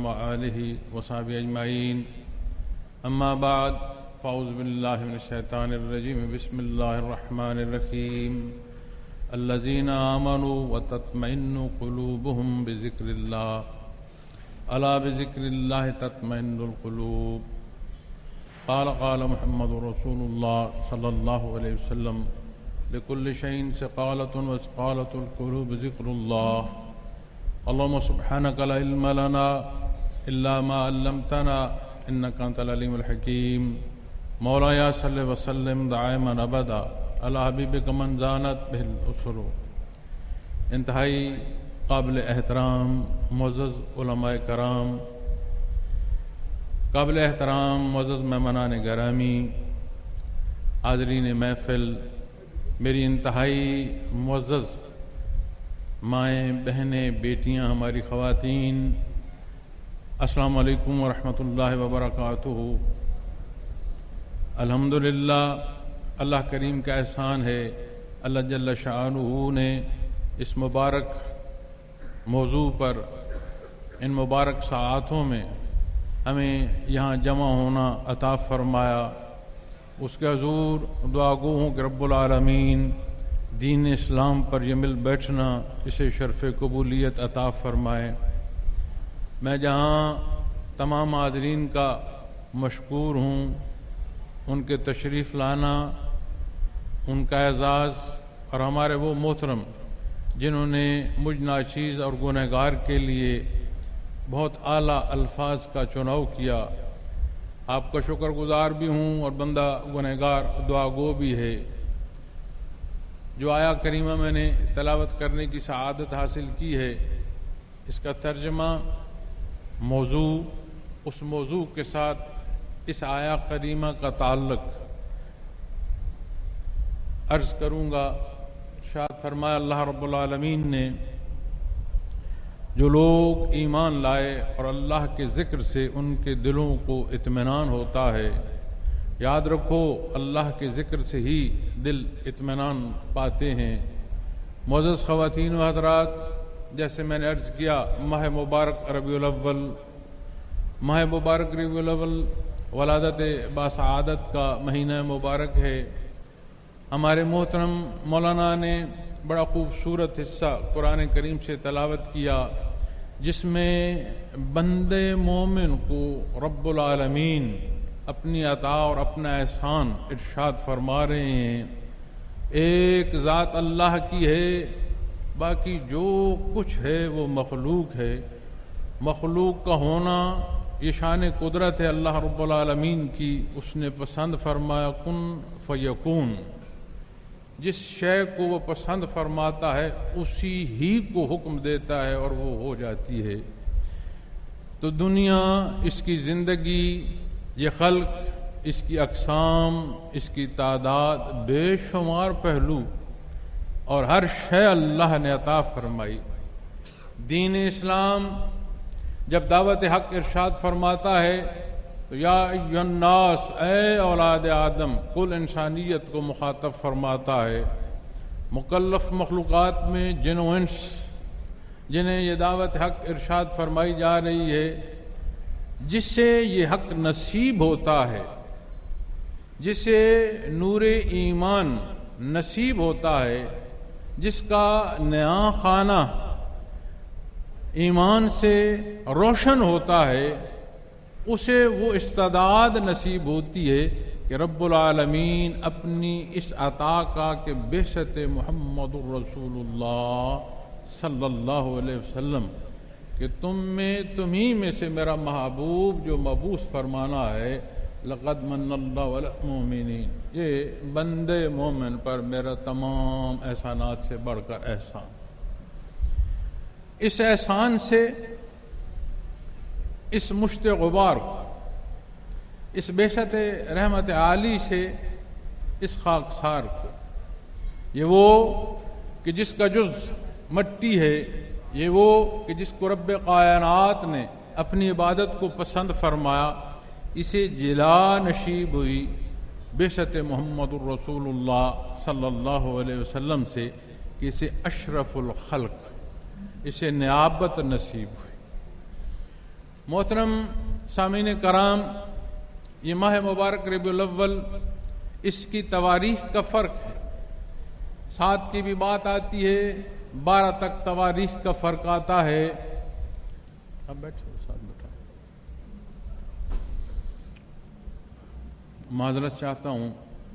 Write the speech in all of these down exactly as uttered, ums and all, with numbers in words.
وآلہ وصحبہ اجمعین اما بعد فاعوذ باللہ من الشیطان الرجیم بسم اللہ الرحمن الرحیم الذین آمنوا وتطمئن قلوبهم بذکر اللہ الا بذکر اللہ تطمئن القلوب قال قال محمد رسول اللہ صلی اللہ علیہ وسلم لكل شيء سقالة وسقالة القلوب ذكر الله اللهم سبحانك لا علم لنا إلا ما علمتنا إنك أنت العليم الحكيم مولاي صل وسلم دائما أبدا على حبيبك من زانت به الأسر. انتہائی قابل احترام معزز علماء کرام، قابل احترام معزز مہمانان گرامی، حاضرین محفل، میری انتہائی معزز مائیں بہنیں بیٹیاں، ہماری خواتین، السلام علیکم ورحمۃ اللہ وبرکاتہ. الحمدللہ اللہ کریم کا احسان ہے، اللہ جل شانہ نے اس مبارک موضوع پر ان مبارک ساعتوں میں ہمیں یہاں جمع ہونا عطا فرمایا. اس کے حضور دعا گو ہوں کہ رب العالمین دین اسلام پر یہ مل بیٹھنا اسے شرف قبولیت عطا فرمائے. میں جہاں تمام حاضرین کا مشکور ہوں، ان کے تشریف لانا، ان کا اعزاز، اور ہمارے وہ محترم جنہوں نے مجھ ناچیز اور گنہگار کے لیے بہت اعلیٰ الفاظ کا چناؤ کیا، آپ کا شکر گزار بھی ہوں اور بندہ گنہگار دعا گو بھی ہے. جو آیا کریمہ میں نے تلاوت کرنے کی سعادت حاصل کی ہے، اس کا ترجمہ، موضوع، اس موضوع کے ساتھ اس آیا کریمہ کا تعلق عرض کروں گا. ارشاد فرمایا اللہ رب العالمین نے، جو لوگ ایمان لائے اور اللہ کے ذکر سے ان کے دلوں کو اطمینان ہوتا ہے. یاد رکھو اللہ کے ذکر سے ہی دل اطمینان پاتے ہیں. معزز خواتین و حضرات، جیسے میں نے عرض کیا، ماہ مبارک ربیع الاول، ماہ مبارک ربیع الاول ولادت باسعادت کا مہینہ مبارک ہے. ہمارے محترم مولانا نے بڑا خوبصورت حصہ قرآن کریم سے تلاوت کیا، جس میں بندے مومن کو رب العالمین اپنی عطا اور اپنا احسان ارشاد فرما رہے ہیں. ایک ذات اللہ کی ہے، باقی جو کچھ ہے وہ مخلوق ہے. مخلوق کا ہونا یہ شان قدرت ہے اللہ رب العالمین کی. اس نے پسند فرمایا کن فیکون. جس شے کو وہ پسند فرماتا ہے اسی ہی کو حکم دیتا ہے اور وہ ہو جاتی ہے. تو دنیا، اس کی زندگی، یہ خلق، اس کی اقسام، اس کی تعداد، بے شمار پہلو اور ہر شے اللہ نے عطا فرمائی. دین اسلام جب دعوت حق ارشاد فرماتا ہے تو یا ایھا الناس، اے اولاد آدم، کل انسانیت کو مخاطب فرماتا ہے. مکلف مخلوقات میں جن و انس جنہیں یہ دعوت حق ارشاد فرمائی جا رہی ہے، جس سے یہ حق نصیب ہوتا ہے، جسے نور ایمان نصیب ہوتا ہے، جس کا نیا خانہ ایمان سے روشن ہوتا ہے، اسے وہ استعداد نصیب ہوتی ہے کہ رب العالمین اپنی اس عطا کا کہ بعثت محمد الرسول اللہ صلی اللہ علیہ وسلم کہ تم میں تمہیں میں سے میرا محبوب جو مبعوث فرمانا ہے، لقد من اللہ علی المؤمنین، یہ بندے مومن پر میرا تمام احسانات سے بڑھ کر احسان. اس احسان سے، اس مشت غبار کو، اس بعثت رحمت عالی سے، اس خاکسار کو، یہ وہ کہ جس کا جز مٹی ہے، یہ وہ کہ جس کو رب کائنات نے اپنی عبادت کو پسند فرمایا، اسے جلا نصیب ہوئی بعثت محمد الرسول اللہ صلی اللہ علیہ وسلم سے کہ اسے اشرف الخلق، اسے نیابت نصیب ہوئی. محترم سامعین کرام، یہ ماہ مبارک ربیع الاول، اس کی تواریخ کا فرق ہے۔ سات کی بھی بات آتی ہے، بارہ تک تواریخ کا فرق آتا ہے۔ اب بیٹھے ساتھ بیٹھا معذرت چاہتا ہوں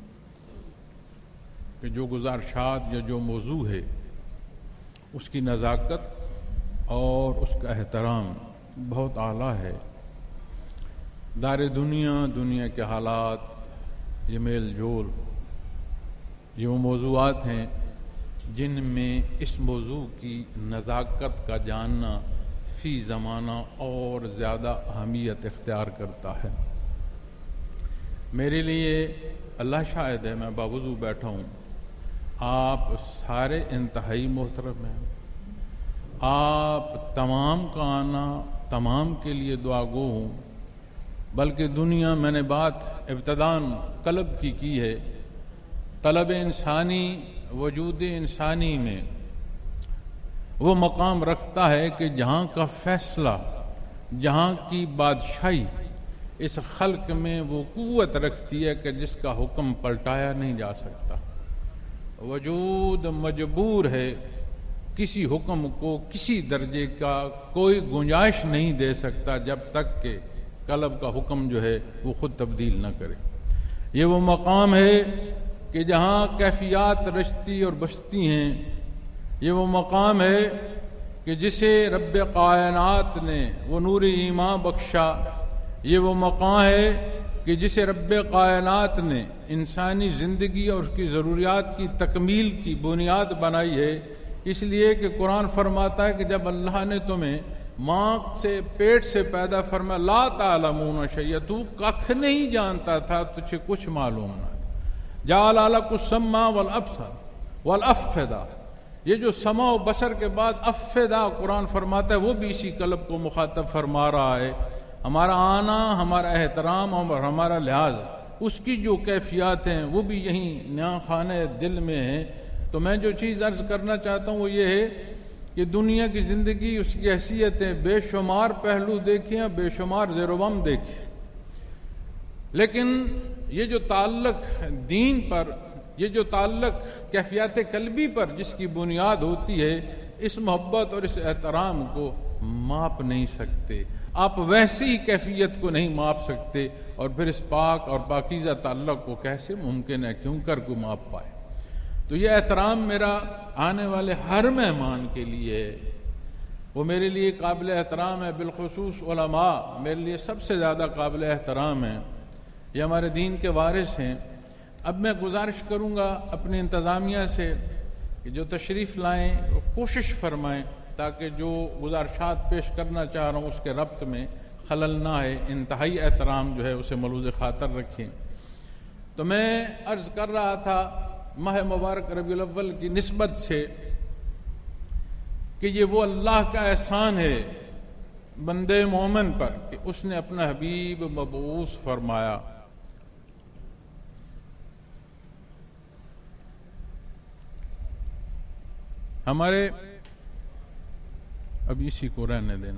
کہ جو گزارشات یا جو موضوع ہے اس کی نزاکت اور اس کا احترام بہت اعلیٰ ہے۔ دار دنیا، دنیا کے حالات، یہ میل جول، یہ وہ موضوعات ہیں جن میں اس موضوع کی نزاکت کا جاننا فی زمانہ اور زیادہ اہمیت اختیار کرتا ہے۔ میرے لیے اللہ شاہد ہے، میں باوضو بیٹھا ہوں، آپ سارے انتہائی محترم ہیں۔ آپ تمام کا آنا تمام کے لیے دعا گو ہوں، بلکہ دنیا، میں نے بات ابتداً قلب کی کی ہے، طلب انسانی، وجود انسانی میں وہ مقام رکھتا ہے کہ جہاں کا فیصلہ، جہاں کی بادشاہی اس خلق میں وہ قوت رکھتی ہے کہ جس کا حکم پلٹایا نہیں جا سکتا۔ وجود مجبور ہے، کسی حکم کو کسی درجے کا کوئی گنجائش نہیں دے سکتا جب تک کہ قلب کا حکم جو ہے وہ خود تبدیل نہ کرے۔ یہ وہ مقام ہے کہ جہاں کیفیات رچتی اور بچتی ہیں۔ یہ وہ مقام ہے کہ جسے رب کائنات نے وہ نور ایمان بخشا۔ یہ وہ مقام ہے کہ جسے رب کائنات نے انسانی زندگی اور اس کی ضروریات کی تکمیل کی بنیاد بنائی ہے۔ اس لیے کہ قرآن فرماتا ہے کہ جب اللہ نے تمہیں ماں سے، پیٹ سے پیدا فرمایا، لا تعلمون شیئا، تو کخ نہیں جانتا تھا، تجھے کچھ معلوم نہ تھا۔ جعل لکم السمع والابصار والافئدہ، یہ جو سمع و بصر کے بعد افئدہ قرآن فرماتا ہے، وہ بھی اسی قلب کو مخاطب فرما رہا ہے۔ ہمارا آنا، ہمارا احترام اور ہمارا لحاظ، اس کی جو کیفیات ہیں وہ بھی یہیں نیا خانہ دل میں ہیں۔ تو میں جو چیز عرض کرنا چاہتا ہوں وہ یہ ہے کہ دنیا کی زندگی، اس کی حیثیتیں بے شمار پہلو دیکھیں، بے شمار زیر و بم دیکھیں، لیکن یہ جو تعلق دین پر، یہ جو تعلق کیفیات قلبی پر جس کی بنیاد ہوتی ہے، اس محبت اور اس احترام کو ماپ نہیں سکتے۔ آپ ویسی کیفیت کو نہیں ماپ سکتے، اور پھر اس پاک اور پاکیزہ تعلق کو کیسے ممکن ہے کیوں کر کو ماپ پائے۔ تو یہ احترام میرا آنے والے ہر مہمان کے لیے ہے، وہ میرے لیے قابل احترام ہے۔ بالخصوص علماء میرے لیے سب سے زیادہ قابل احترام ہیں، یہ ہمارے دین کے وارث ہیں۔ اب میں گزارش کروں گا اپنی انتظامیہ سے کہ جو تشریف لائیں وہ کوشش فرمائیں تاکہ جو گزارشات پیش کرنا چاہ رہا ہوں اس کے ربط میں خلل نہ ہے، انتہائی احترام جو ہے اسے ملوز خاطر رکھیں۔ تو میں عرض کر رہا تھا ماہ مبارک ربیع الاول کی نسبت سے کہ یہ وہ اللہ کا احسان ہے بندے مومن پر کہ اس نے اپنا حبیب مبعوث فرمایا۔ ہمارے اب اسی کو رہنے دینا،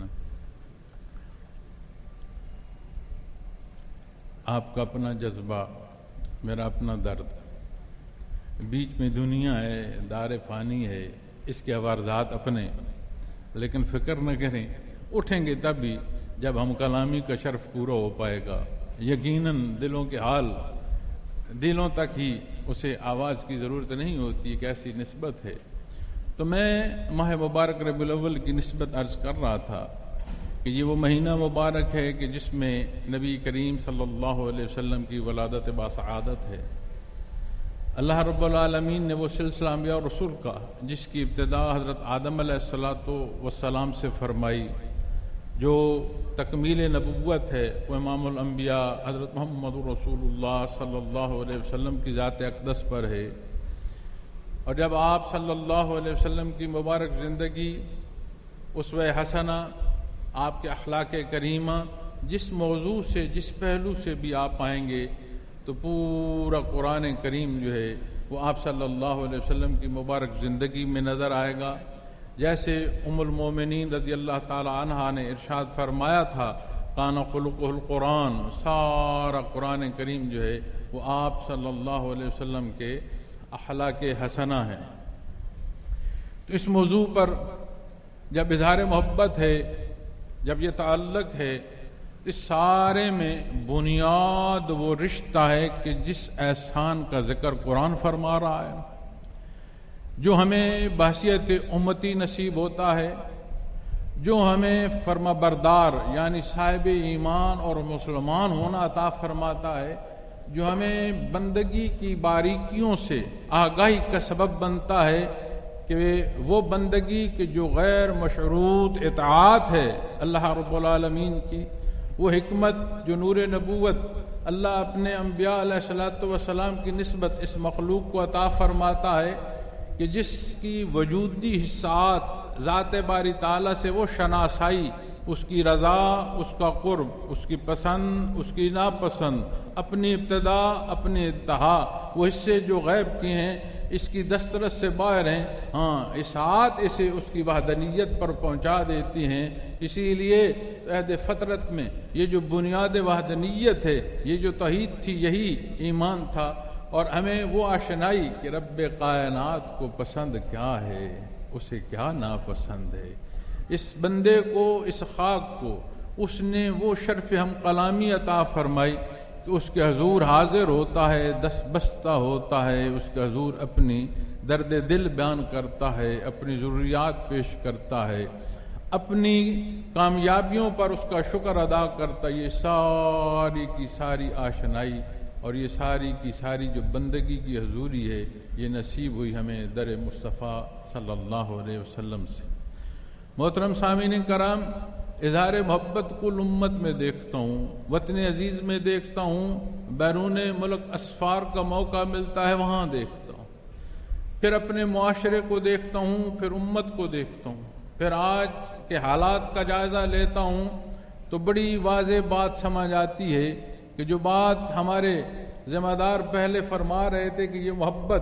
آپ کا اپنا جذبہ، میرا اپنا درد، بیچ میں دنیا ہے، دار فانی ہے، اس کے عوارضات اپنے، لیکن فکر نہ کریں، اٹھیں گے تب بھی جب ہم کلامی کا شرف پورا ہو پائے گا۔ یقیناً دلوں کے حال، دلوں تک ہی اسے آواز کی ضرورت نہیں ہوتی، ایک ایسی نسبت ہے۔ تو میں ماہ مبارک ربیع الاول کی نسبت عرض کر رہا تھا کہ یہ وہ مہینہ مبارک ہے کہ جس میں نبی کریم صلی اللہ علیہ وسلم کی ولادت باسعادت ہے۔ اللہ رب العالمین نے وہ سلسلہ انبیاء اور رسول کا جس کی ابتدا حضرت آدم علیہ الصلاۃ والسلام سے فرمائی، جو تکمیل نبوت ہے وہ امام الانبیاء حضرت محمد رسول اللہ صلی اللہ علیہ وسلم کی ذات اقدس پر ہے۔ اور جب آپ صلی اللہ علیہ وسلم کی مبارک زندگی، اسوہ حسنہ، آپ کے اخلاق کریمہ، جس موضوع سے، جس پہلو سے بھی آپ آئیں گے تو پورا قرآن کریم جو ہے وہ آپ صلی اللہ علیہ وسلم کی مبارک زندگی میں نظر آئے گا۔ جیسے ام المومنین رضی اللہ تعالی عنہا نے ارشاد فرمایا تھا کان خلقہ القرآن، سارا قرآن کریم جو ہے وہ آپ صلی اللہ علیہ وسلم کے اخلاق حسنہ ہیں۔ تو اس موضوع پر جب اظہار محبت ہے، جب یہ تعلق ہے، تو اس سارے میں بنیاد وہ رشتہ ہے کہ جس احسان کا ذکر قرآن فرما رہا ہے، جو ہمیں بحیثیت امتی نصیب ہوتا ہے، جو ہمیں فرما بردار یعنی صاحب ایمان اور مسلمان ہونا عطا فرماتا ہے، جو ہمیں بندگی کی باریکیوں سے آگاہی کا سبب بنتا ہے کہ وہ بندگی کے جو غیر مشروط اطاعت ہے اللہ رب العالمین کی، وہ حکمت جو نور نبوت اللہ اپنے انبیاء علیہ الصلوۃ والسلام کی نسبت اس مخلوق کو عطا فرماتا ہے کہ جس کی وجودی حصات ذات باری تعالیٰ سے وہ شناسائی، اس کی رضا، اس کا قرب، اس کی پسند، اس کی ناپسند، اپنی ابتدا، اپنی انتہا، وہ حصے جو غیب کیے ہیں اس کی دسترس سے باہر ہیں، ہاں اساعت اسے اس کی وحدانیت پر پہنچا دیتی ہیں۔ اسی لیے عہد فطرت میں یہ جو بنیاد وحدانیت ہے، یہ جو توحید تھی، یہی ایمان تھا، اور ہمیں وہ آشنائی کہ رب کائنات کو پسند کیا ہے، اسے کیا ناپسند ہے۔ اس بندے کو، اس خاک کو اس نے وہ شرف ہم کلامی عطا فرمائی کہ اس کے حضور حاضر ہوتا ہے، دست بستہ ہوتا ہے، اس کے حضور اپنی درد دل بیان کرتا ہے، اپنی ضروریات پیش کرتا ہے، اپنی کامیابیوں پر اس کا شکر ادا کرتا ہے۔ یہ ساری کی ساری آشنائی اور یہ ساری کی ساری جو بندگی کی حضوری ہے، یہ نصیب ہوئی ہمیں در مصطفیٰ صلی اللہ علیہ وسلم سے۔ محترم سامعین کرام، اظہار محبت کل امت میں دیکھتا ہوں، وطن عزیز میں دیکھتا ہوں، بیرون ملک اسفار کا موقع ملتا ہے وہاں دیکھتا ہوں، پھر اپنے معاشرے کو دیکھتا ہوں، پھر امت کو دیکھتا ہوں، پھر آج کے حالات کا جائزہ لیتا ہوں، تو بڑی واضح بات سمجھ آتی ہے کہ جو بات ہمارے ذمہ دار پہلے فرما رہے تھے کہ یہ محبت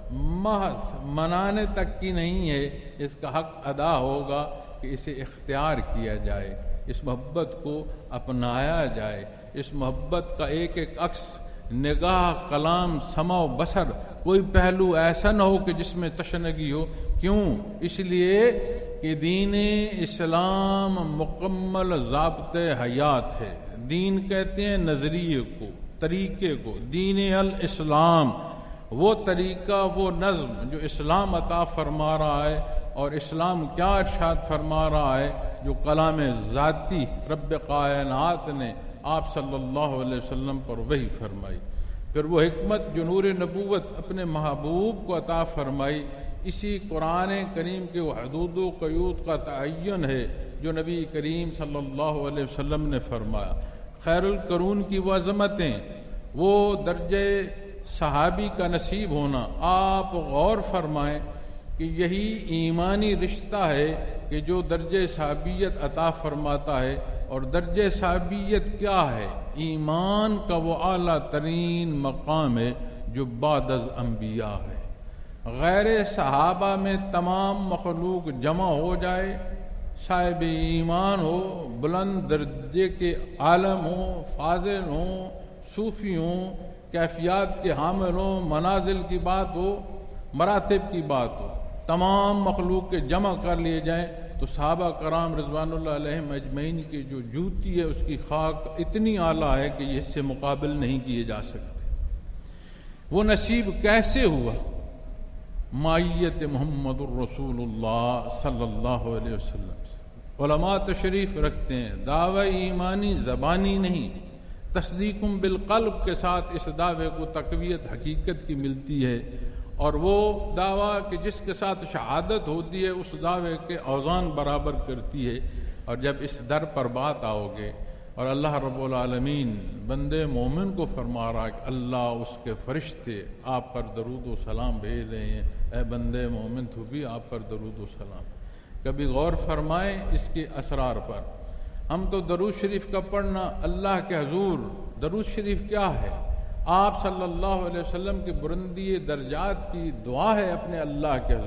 محض منانے تک کی نہیں ہے، اس کا حق ادا ہوگا کہ اسے اختیار کیا جائے، اس محبت کو اپنایا جائے، اس محبت کا ایک ایک عکس، نگاہ، کلام، سمع و بصر، کوئی پہلو ایسا نہ ہو کہ جس میں تشنگی ہو۔ کیوں؟ اس لیے کہ دین اسلام مکمل ضابطۂ حیات ہے۔ دین کہتے ہیں نظریے کو، طریقے کو، دین الاسلام، وہ طریقہ، وہ نظم جو اسلام عطا فرما رہا ہے، اور اسلام کیا ارشاد فرما رہا ہے، جو کلام ذاتی رب کائنات نے آپ صلی اللہ علیہ وسلم پر وحی فرمائی، پھر وہ حکمت جو نور نبوت اپنے محبوب کو عطا فرمائی، اسی قرآن کریم کے وہ حدود و قیود کا تعین ہے جو نبی کریم صلی اللہ علیہ وسلم نے فرمایا۔ خیر القرون کی وہ عظمتیں، وہ درجے صحابی کا نصیب ہونا، آپ غور فرمائیں کہ یہی ایمانی رشتہ ہے کہ جو درجہ صحابیت عطا فرماتا ہے، اور درجہ صحابیت کیا ہے؟ ایمان کا وہ اعلیٰ ترین مقام ہے جو بعد از انبیاء ہے۔ غیر صحابہ میں تمام مخلوق جمع ہو جائے، صاحب ایمان ہو، بلند درجے کے عالم ہوں، فاضل ہوں، صوفی ہوں، کیفیات کے حامل ہوں، منازل کی بات ہو، مراتب کی بات ہو، تمام مخلوق کے جمع کر لیے جائیں تو صحابہ کرام رضوان اللہ علیہم اجمعین کی جو جوتی ہے اس کی خاک اتنی اعلیٰ ہے کہ یہ اس سے مقابل نہیں کیے جا سکتے۔ وہ نصیب کیسے ہوا؟ مائیت محمد الرسول اللہ صلی اللہ علیہ وسلم۔ علماء تشریف رکھتے ہیں دعوی ایمانی زبانی نہیں، تصدیقم بالقلب کے ساتھ اس دعوے کو تقویت حقیقت کی ملتی ہے، اور وہ دعویٰ کہ جس کے ساتھ شہادت ہوتی ہے اس دعوے کے اوزان برابر کرتی ہے۔ اور جب اس در پر بات آؤ گے اور اللہ رب العالمین بندے مومن کو فرما رہا کہ اللہ اس کے فرشتے آپ پر درود و سلام بھیج رہے ہیں، اے بندے مومن تو بھی آپ پر درود و سلام۔ کبھی غور فرمائیں اس کے اسرار پر۔ ہم تو درود شریف کا پڑھنا اللہ کے حضور، درود شریف کیا ہے؟ آپ صلی اللہ علیہ وسلم کے بلندی درجات کی دعا ہے اپنے اللہ کے حضور۔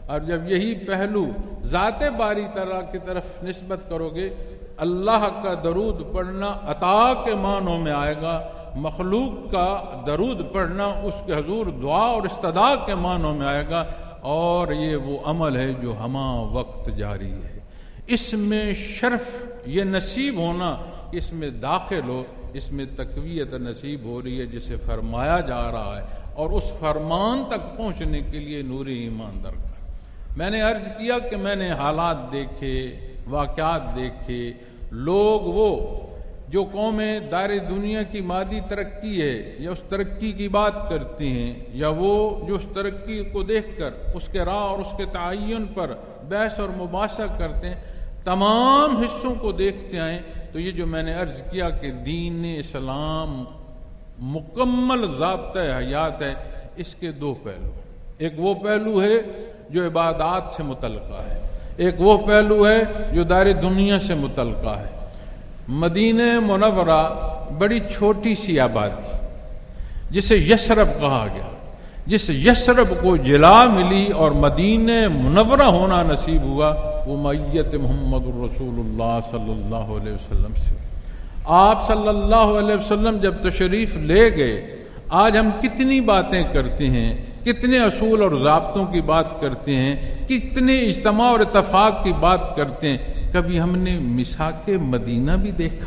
اور جب یہی پہلو ذات باری تعالیٰ کی طرف نسبت کرو گے، اللہ کا درود پڑھنا عطا کے معنوں میں آئے گا، مخلوق کا درود پڑھنا اس کے حضور دعا اور استدعاء کے معنوں میں آئے گا، اور یہ وہ عمل ہے جو ہمہ وقت جاری ہے۔ اس میں شرف، یہ نصیب ہونا، اس میں داخل ہو، اس میں تقویت نصیب ہو رہی ہے جسے فرمایا جا رہا ہے، اور اس فرمان تک پہنچنے کے لیے نور ایمان درکار۔ میں نے عرض کیا کہ میں نے حالات دیکھے، واقعات دیکھے، لوگ وہ جو قومیں دار دنیا کی مادی ترقی ہے یا اس ترقی کی بات کرتی ہیں، یا وہ جو اس ترقی کو دیکھ کر اس کے راہ اور اس کے تعین پر بحث اور مباحثہ کرتے ہیں، تمام حصوں کو دیکھتے آئیں تو یہ جو میں نے عرض کیا کہ دین اسلام مکمل ضابطہ حیات ہے، اس کے دو پہلو۔ ایک وہ پہلو ہے جو عبادات سے متعلقہ ہے، ایک وہ پہلو ہے جو دار دنیا سے متعلقہ ہے۔ مدینہ منورہ بڑی چھوٹی سی آبادی جسے یثرب کہا گیا، جس یثرب کو جلا ملی اور مدینہ منورہ ہونا نصیب ہوا، وہ معیت محمد رسول اللہ صلی اللہ علیہ وسلم سے۔ آپ صلی اللہ علیہ وسلم جب تشریف لے گئے، آج ہم کتنی باتیں کرتے ہیں، کتنے اصول اور ضابطوں کی بات کرتے ہیں، کتنے اجتماع اور اتفاق کی بات کرتے ہیں، کبھی ہم نے میثاق مدینہ بھی دیکھا؟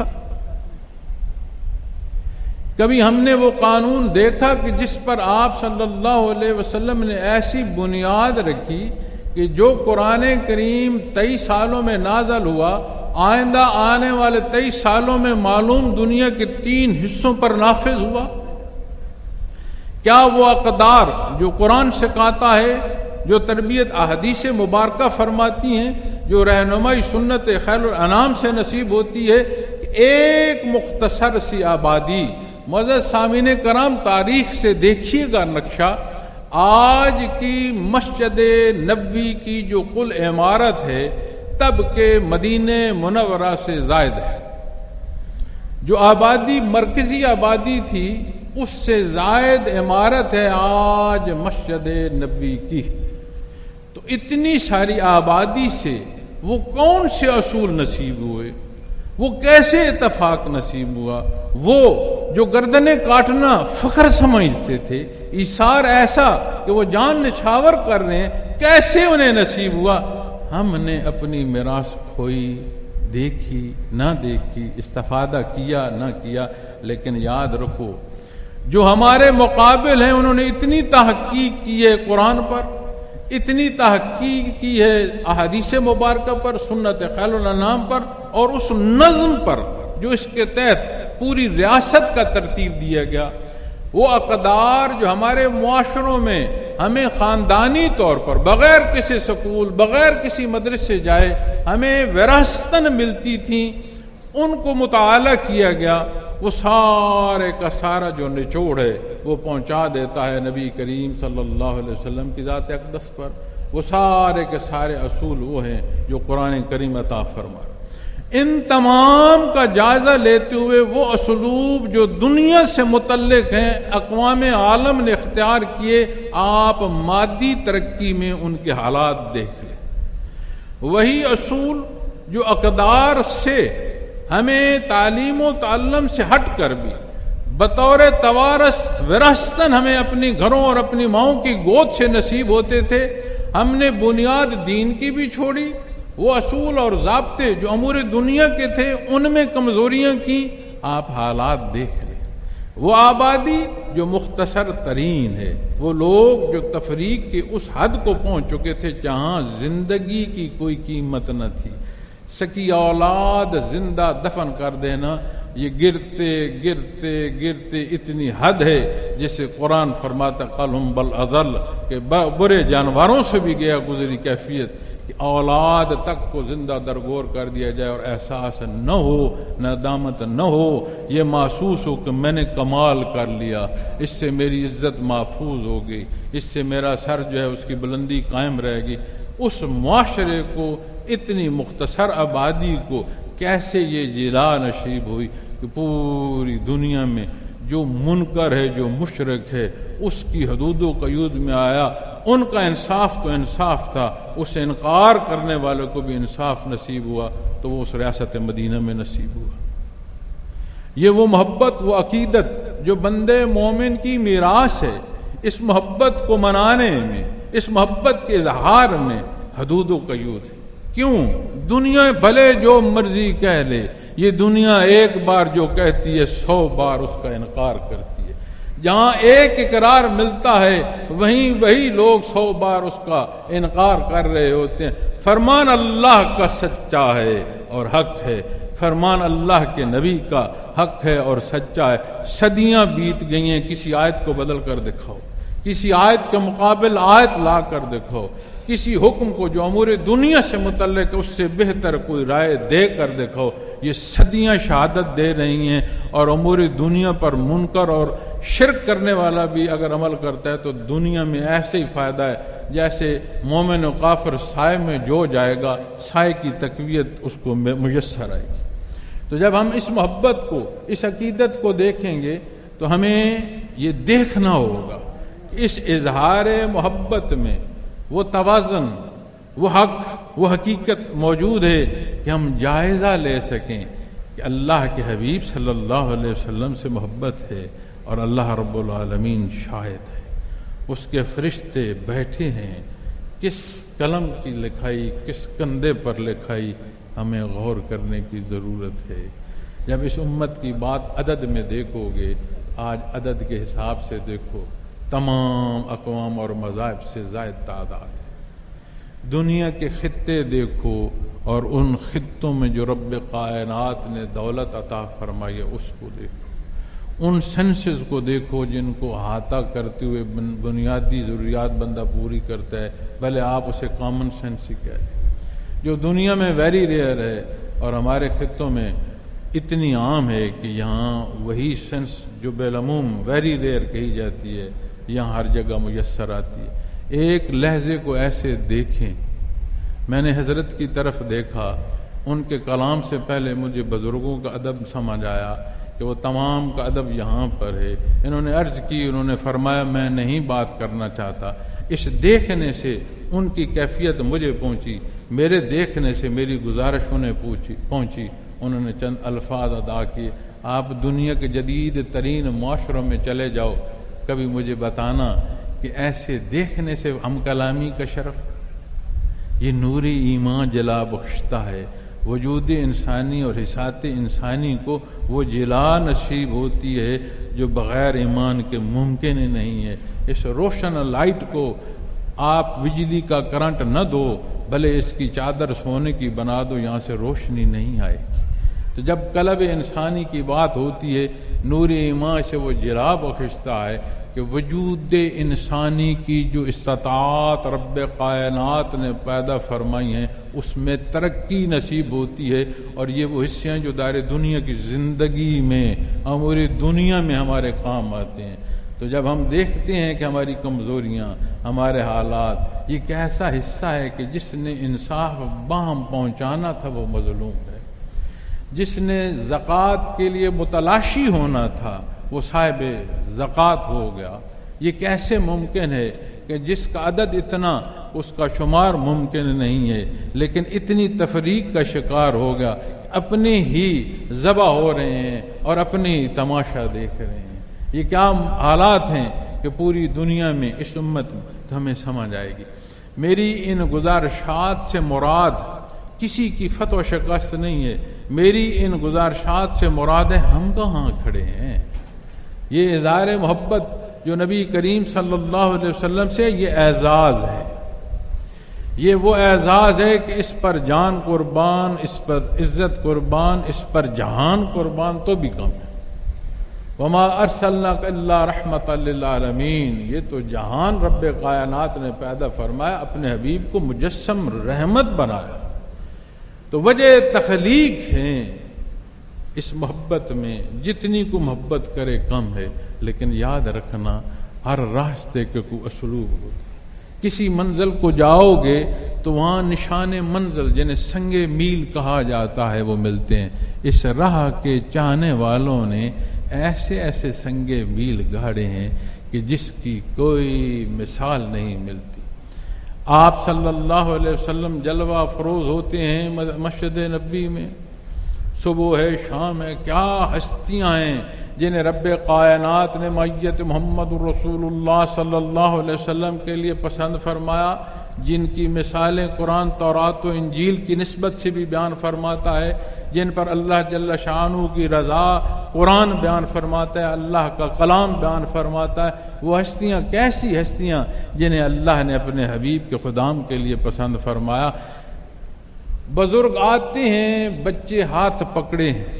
کبھی ہم نے وہ قانون دیکھا کہ جس پر آپ صلی اللہ علیہ وسلم نے ایسی بنیاد رکھی کہ جو قرآن کریم تیئیس سالوں میں نازل ہوا، آئندہ آنے والے تیئیس سالوں میں معلوم دنیا کے تین حصوں پر نافذ ہوا؟ کیا وہ اقدار جو قرآن سکھاتا ہے، جو تربیت احادیث مبارکہ فرماتی ہیں، جو رہنمائی سنت خیر الانام سے نصیب ہوتی ہے، کہ ایک مختصر سی آبادی، معزز سامعین کرام تاریخ سے دیکھیے گا نقشہ، آج کی مسجد نبوی کی جو کل عمارت ہے تب کے مدینہ منورہ سے زائد ہے۔ جو آبادی مرکزی آبادی تھی اس سے زائد عمارت ہے آج مسجد نبوی کی۔ تو اتنی ساری آبادی سے وہ کون سے اصول نصیب ہوئے، وہ کیسے اتفاق نصیب ہوا؟ وہ جو گردنیں کاٹنا فخر سمجھتے تھے، ایثار ایسا کہ وہ جان نچھاور کر رہے ہیں، کیسے انہیں نصیب ہوا؟ ہم نے اپنی میراث کھوئی، دیکھی نہ دیکھی، استفادہ کیا نہ کیا، لیکن یاد رکھو جو ہمارے مقابل ہیں انہوں نے اتنی تحقیق کی ہے قرآن پر، اتنی تحقیق کی ہے احادیث مبارکہ پر، سنت خیر الانام پر، اور اس نظم پر جو اس کے تحت پوری ریاست کا ترتیب دیا گیا۔ وہ اقدار جو ہمارے معاشروں میں ہمیں خاندانی طور پر بغیر کسی سکول، بغیر کسی مدرسے جائے ہمیں وراثتاً ملتی تھیں، ان کو مطالعہ کیا گیا، وہ سارے کا سارا جو نچوڑ ہے وہ پہنچا دیتا ہے نبی کریم صلی اللہ علیہ وسلم کی ذات اقدس پر۔ وہ سارے کے سارے اصول وہ ہیں جو قرآن کریم عطا فرما۔ ان تمام کا جائزہ لیتے ہوئے وہ اسلوب جو دنیا سے متعلق ہیں، اقوام عالم نے اختیار کیے، آپ مادی ترقی میں ان کے حالات دیکھ لیں۔ وہی اصول جو اقدار سے ہمیں تعلیم و تعلم سے ہٹ کر بھی بطور توارث وراثتاً ہمیں اپنی گھروں اور اپنی ماؤں کی گود سے نصیب ہوتے تھے، ہم نے بنیاد دین کی بھی چھوڑی، وہ اصول اور ضابطے جو امور دنیا کے تھے ان میں کمزوریاں کی۔ آپ حالات دیکھ لیں، وہ آبادی جو مختصر ترین ہے، وہ لوگ جو تفریق کے اس حد کو پہنچ چکے تھے جہاں زندگی کی کوئی قیمت نہ تھی، سکی اولاد زندہ دفن کر دینا، یہ گرتے گرتے گرتے اتنی حد ہے جسے قرآن فرماتا قلہم بل اضل، کہ برے جانوروں سے بھی گیا گزری کیفیت کہ اولاد تک کو زندہ درگور کر دیا جائے اور احساس نہ ہو، ندامت نہ ہو، یہ محسوس ہو کہ میں نے کمال کر لیا، اس سے میری عزت محفوظ ہو گئی، اس سے میرا سر جو ہے اس کی بلندی قائم رہے گی۔ اس معاشرے کو، اتنی مختصر آبادی کو کیسے یہ جلا نصیب ہوئی کہ پوری دنیا میں جو منکر ہے، جو مشرک ہے، اس کی حدود و قیود میں آیا، ان کا انصاف تو انصاف تھا، اس انکار کرنے والوں کو بھی انصاف نصیب ہوا تو وہ اس ریاست مدینہ میں نصیب ہوا۔ یہ وہ محبت، وہ عقیدت جو بندے مومن کی میراث ہے، اس محبت کو منانے میں، اس محبت کے اظہار میں حدود و قیود ہے۔ کیوں؟ دنیا بھلے جو مرضی کہہ لے، یہ دنیا ایک بار جو کہتی ہے سو بار اس کا انکار کرتی ہے۔ جہاں ایک اقرار ملتا ہے وہیں وہی لوگ سو بار اس کا انکار کر رہے ہوتے ہیں۔ فرمان اللہ کا سچا ہے اور حق ہے، فرمان اللہ کے نبی کا حق ہے اور سچا ہے۔ صدیاں بیت گئی ہیں، کسی آیت کو بدل کر دکھاؤ، کسی آیت کے مقابل آیت لا کر دکھاؤ، کسی حکم کو جو امور دنیا سے متعلق اس سے بہتر کوئی رائے دے کر دکھاؤ۔ یہ صدیاں شہادت دے رہی ہیں، اور امور دنیا پر منکر اور شرک کرنے والا بھی اگر عمل کرتا ہے تو دنیا میں ایسے ہی فائدہ ہے جیسے مومن و کافر سائے میں جو جائے گا سائے کی تقویت اس کو میسر آئے گی۔ تو جب ہم اس محبت کو، اس عقیدت کو دیکھیں گے تو ہمیں یہ دیکھنا ہوگا کہ اس اظہار محبت میں وہ توازن، وہ حق، وہ حقیقت موجود ہے کہ ہم جائزہ لے سکیں کہ اللہ کے حبیب صلی اللہ علیہ وسلم سے محبت ہے اور اللہ رب العالمین شاہد ہے، اس کے فرشتے بیٹھے ہیں، کس قلم کی لکھائی، کس کندھے پر لکھائی ہمیں غور کرنے کی ضرورت ہے۔ جب اس امت کی بات عدد میں دیکھو گے، آج عدد کے حساب سے دیکھو تمام اقوام اور مذاہب سے زائد تعداد ہے۔ دنیا کے خطے دیکھو اور ان خطوں میں جو رب کائنات نے دولت عطا فرمائی ہے اس کو دیکھو، ان سینسز کو دیکھو جن کو احاطہ کرتے ہوئے بنیادی ضروریات بندہ پوری کرتا ہے، بھلے آپ اسے کامن سینس ہی کہیں، جو دنیا میں ویری ریئر ہے اور ہمارے خطوں میں اتنی عام ہے کہ یہاں وہی سینس جو بالعموم ویری ریئر کہی جاتی ہے یہاں ہر جگہ میسر آتی ہے۔ ایک لہجے کو ایسے دیکھیں، میں نے حضرت کی طرف دیکھا، ان کے کلام سے پہلے مجھے بزرگوں کا ادب سمجھ آیا کہ وہ تمام کا ادب یہاں پر ہے۔ انہوں نے عرض کی، انہوں نے فرمایا میں نہیں بات کرنا چاہتا، اس دیکھنے سے ان کی کیفیت مجھے پہنچی، میرے دیکھنے سے میری گزارش انہیں پہنچی۔ انہوں نے چند الفاظ ادا کیے، آپ دنیا کے جدید ترین معاشروں میں چلے جاؤ، کبھی مجھے بتانا کہ ایسے دیکھنے سے ہم کلامی کا شرف، یہ نوری ایمان جلا بخشتا ہے، وجود انسانی اور حسات انسانی کو وہ جلا نصیب ہوتی ہے جو بغیر ایمان کے ممکن ہی نہیں ہے۔ اس روشن لائٹ کو آپ بجلی کا کرنٹ نہ دو، بھلے اس کی چادر سونے کی بنا دو، یہاں سے روشنی نہیں آئے۔ تو جب قلب انسانی کی بات ہوتی ہے، نور ایمان سے وہ جلا بخشتا ہے کہ وجود انسانی کی جو استطاعت رب کائنات نے پیدا فرمائی ہیں اس میں ترقی نصیب ہوتی ہے، اور یہ وہ حصے ہیں جو دار دنیا کی زندگی میں، امور دنیا میں ہمارے کام آتے ہیں۔ تو جب ہم دیکھتے ہیں کہ ہماری کمزوریاں، ہمارے حالات، یہ کیسا حصہ ہے کہ جس نے انصاف باہم پہنچانا تھا وہ مظلوم ہے، جس نے زکوٰۃ کے لیے متلاشی ہونا تھا وہ صاحب زکوٰۃ ہو گیا۔ یہ کیسے ممکن ہے کہ جس کا عدد اتنا اس کا شمار ممکن نہیں ہے، لیکن اتنی تفریق کا شکار ہو گیا، اپنے ہی ذبح ہو رہے ہیں اور اپنے ہی تماشا دیکھ رہے ہیں۔ یہ کیا حالات ہیں کہ پوری دنیا میں اس امت میں، تو ہمیں سمجھ آئے گی۔ میری ان گزارشات سے مراد کسی کی فتح و شکست نہیں ہے، میری ان گزارشات سے مراد ہے ہم کہاں کھڑے ہیں۔ یہ اظہار محبت جو نبی کریم صلی اللہ علیہ وسلم سے، یہ اعزاز ہے، یہ وہ اعزاز ہے کہ اس پر جان قربان، اس پر عزت قربان، اس پر جہان قربان تو بھی کم ہے۔ وما ارسلناک الا رحمۃ للعالمین، یہ تو جہان رب کائنات نے پیدا فرمایا، اپنے حبیب کو مجسم رحمت بنایا۔ تو وجہ تخلیق ہے اس محبت میں، جتنی کو محبت کرے کم ہے، لیکن یاد رکھنا ہر راستے کے کوئی اسلوب ہوتا ہے۔ کسی منزل کو جاؤ گے تو وہاں نشان منزل جنہیں سنگ میل کہا جاتا ہے وہ ملتے ہیں۔ اس راہ کے چاہنے والوں نے ایسے ایسے سنگ میل گاڑے ہیں کہ جس کی کوئی مثال نہیں ملتی۔ آپ صلی اللہ علیہ وسلم جلوہ افروز ہوتے ہیں مسجد نبوی میں، صبح ہے شام ہے، کیا ہستیاں ہیں جنہیں رب کائنات نے معیت محمد رسول اللہ صلی اللہ علیہ وسلم کے لیے پسند فرمایا، جن کی مثالیں قرآن تورات و انجیل کی نسبت سے بھی بیان فرماتا ہے، جن پر اللہ جل شانہ کی رضا قرآن بیان فرماتا ہے، اللہ کا کلام بیان فرماتا ہے۔ وہ ہستیاں کیسی ہستیاں جنہیں اللہ نے اپنے حبیب کے خدام کے لیے پسند فرمایا۔ بزرگ آتے ہیں، بچے ہاتھ پکڑے ہیں،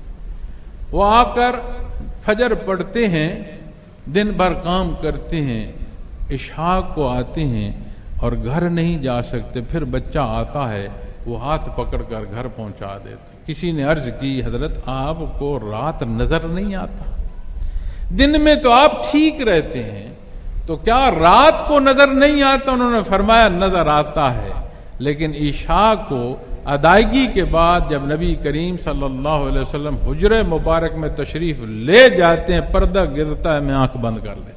وہ آ کر فجر پڑھتے ہیں، دن بھر کام کرتے ہیں، عشاء کو آتے ہیں اور گھر نہیں جا سکتے، پھر بچہ آتا ہے، وہ ہاتھ پکڑ کر گھر پہنچا دیتا۔ کسی نے عرض کی، حضرت آپ کو رات نظر نہیں آتا؟ دن میں تو آپ ٹھیک رہتے ہیں، تو کیا رات کو نظر نہیں آتا؟ انہوں نے فرمایا نظر آتا ہے، لیکن عشاء کو ادائیگی کے بعد جب نبی کریم صلی اللہ علیہ وسلم حجرہ مبارک میں تشریف لے جاتے ہیں، پردہ گرتا ہے، میں آنکھ بند کر لیتا۔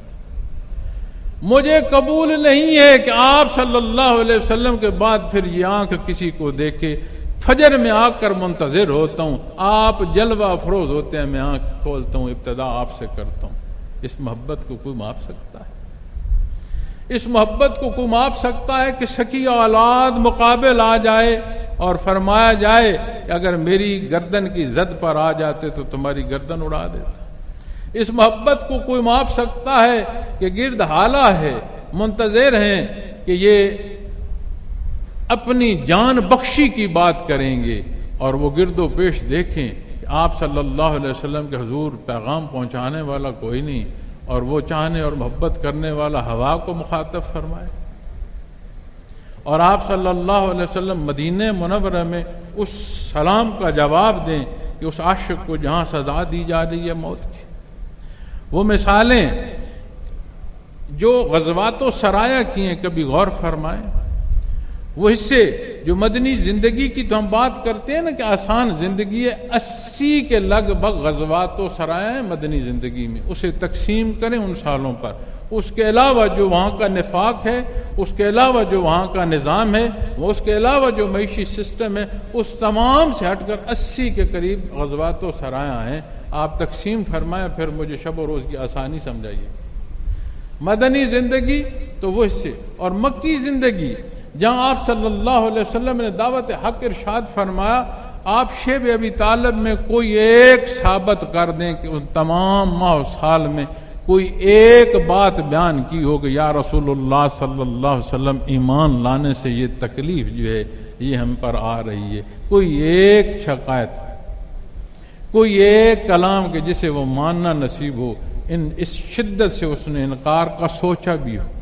مجھے قبول نہیں ہے کہ آپ صلی اللہ علیہ وسلم کے بعد پھر یہ آنکھ کسی کو دیکھے۔ فجر میں آ کر منتظر ہوتا ہوں، آپ جلوہ افروز ہوتے ہیں، میں آنکھ کھولتا ہوں، ابتدا آپ سے کرتا ہوں۔ اس محبت کو کوئی ماپ سکتا ہے؟ اس محبت کو کوئی ماپ سکتا ہے کہ سکی اولاد مقابل آ جائے اور فرمایا جائے کہ اگر میری گردن کی زد پر آ جاتے تو تمہاری گردن اڑا دیتا؟ اس محبت کو کوئی ماپ سکتا ہے کہ گرد حالہ ہے، منتظر ہیں کہ یہ اپنی جان بخشی کی بات کریں گے اور وہ گرد و پیش دیکھیں کہ آپ صلی اللہ علیہ وسلم کے حضور پیغام پہنچانے والا کوئی نہیں، اور وہ چاہنے اور محبت کرنے والا ہوا کو مخاطب فرمائے، اور آپ صلی اللہ علیہ وسلم مدینہ منورہ میں اس سلام کا جواب دیں کہ اس عاشق کو جہاں سزا دی جا رہی ہے موت کی۔ وہ مثالیں جو غزوات و سرایا کی ہیں، کبھی غور فرمائیں۔ وہ حصے جو مدنی زندگی کی تو ہم بات کرتے ہیں نا کہ آسان زندگی ہے، اسی کے لگ بھگ غزوات و سرایا ہیں مدنی زندگی میں، اسے تقسیم کریں ان سالوں پر۔ اس کے علاوہ جو وہاں کا نفاق ہے، اس کے علاوہ جو وہاں کا نظام ہے، وہ اس کے علاوہ جو معیشی سسٹم ہے، اس تمام سے ہٹ کر اسی کے قریب غزوات و سرایا ہیں۔ آپ تقسیم فرمائیں، پھر مجھے شب و روز کی آسانی سمجھائیے۔ مدنی زندگی تو وہ حصے، اور مکی زندگی جہاں آپ صلی اللہ علیہ وسلم نے دعوت حق ارشاد فرمایا، آپ شیب ابی طالب میں کوئی ایک ثابت کر دیں کہ ان تمام ماہ و سال میں کوئی ایک بات بیان کی ہو کہ یا رسول اللہ صلی اللہ علیہ وسلم ایمان لانے سے یہ تکلیف جو ہے یہ ہم پر آ رہی ہے، کوئی ایک شکایت، کوئی ایک کلام کہ جسے وہ ماننا نصیب ہو، ان اس شدت سے اس نے انکار کا سوچا بھی ہو۔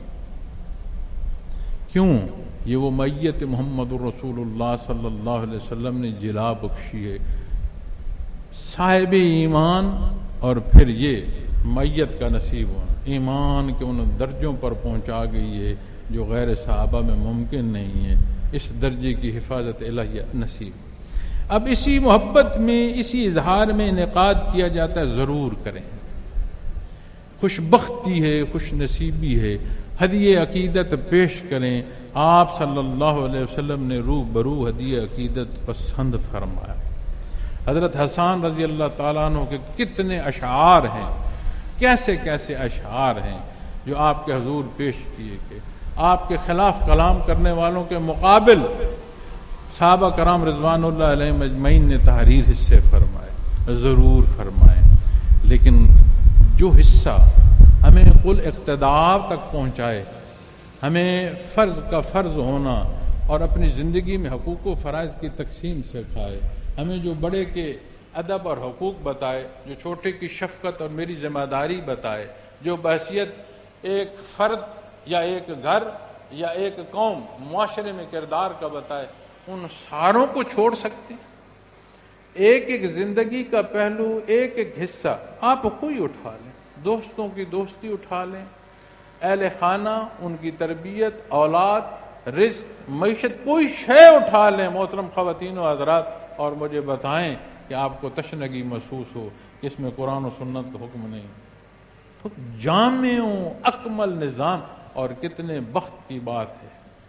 کیوں؟ یہ وہ میت محمد رسول اللہ صلی اللہ علیہ وسلم نے جلا بخشی ہے، صاحب ایمان، اور پھر یہ میت کا نصیب ہونا، ایمان کے ان درجوں پر پہنچا گئی ہے جو غیر صحابہ میں ممکن نہیں ہے، اس درجے کی حفاظت الہیہ نصیب۔ اب اسی محبت میں، اسی اظہار میں انعقاد کیا جاتا ہے، ضرور کریں، خوش بختی ہے، خوش نصیبی ہے، ہدیہ عقیدت پیش کریں۔ آپ صلی اللہ علیہ وسلم نے روح برو ہدیہ عقیدت پسند فرمایا۔ حضرت حسان رضی اللہ تعالیٰ عنہ کے کتنے اشعار ہیں، کیسے کیسے اشعار ہیں جو آپ کے حضور پیش کیے کہ آپ کے خلاف کلام کرنے والوں کے مقابل صحابہ کرام رضوان اللہ علیہ مجمعین نے تحریر حصے فرمائے، ضرور فرمائیں، لیکن جو حصہ ہمیں قل اقتدار تک پہنچائے، ہمیں فرض کا فرض ہونا اور اپنی زندگی میں حقوق و فرائض کی تقسیم سکھائے، ہمیں جو بڑے کے ادب اور حقوق بتائے، جو چھوٹے کی شفقت اور میری ذمہ داری بتائے، جو بحثیت ایک فرد یا ایک گھر یا ایک قوم معاشرے میں کردار کا بتائے، ان ساروں کو چھوڑ سکتے ہیں؟ ایک ایک زندگی کا پہلو، ایک ایک حصہ آپ کوئی اٹھا لیں، دوستوں کی دوستی اٹھا لیں، اہل خانہ، ان کی تربیت، اولاد، رزق، معیشت، کوئی شے اٹھا لیں محترم خواتین و حضرات، اور مجھے بتائیں کہ آپ کو تشنگی محسوس ہو کہ اس میں قرآن و سنت کا حکم نہیں۔ تو جامع و اکمل نظام، اور کتنے بخت کی بات ہے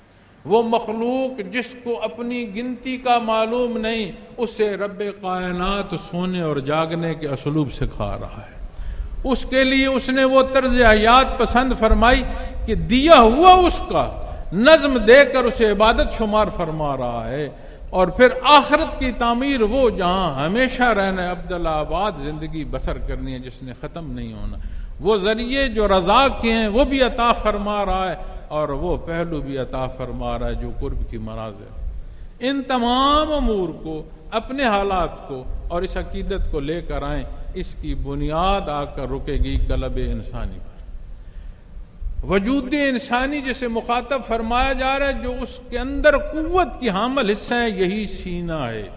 وہ مخلوق جس کو اپنی گنتی کا معلوم نہیں، اسے رب کائنات سونے اور جاگنے کے اسلوب سکھا رہا ہے۔ اس کے لیے اس نے وہ طرز حیات پسند فرمائی کہ دیا ہوا اس کا نظم دے کر اسے عبادت شمار فرما رہا ہے، اور پھر آخرت کی تعمیر وہ جہاں ہمیشہ رہنا عبدالآباد زندگی بسر کرنی ہے، جس نے ختم نہیں ہونا، وہ ذریعے جو رضا کے ہیں وہ بھی عطا فرما رہا ہے، اور وہ پہلو بھی عطا فرما رہا ہے جو قرب کی منازل۔ ان تمام امور کو، اپنے حالات کو اور اس عقیدت کو لے کر آئیں، اس کی بنیاد آ کر رکے گی قلب انسانی پر۔ وجود انسانی جسے مخاطب فرمایا جا رہا ہے، جو اس کے اندر قوت کی حامل حصہ ہے، یہی سینہ ہے،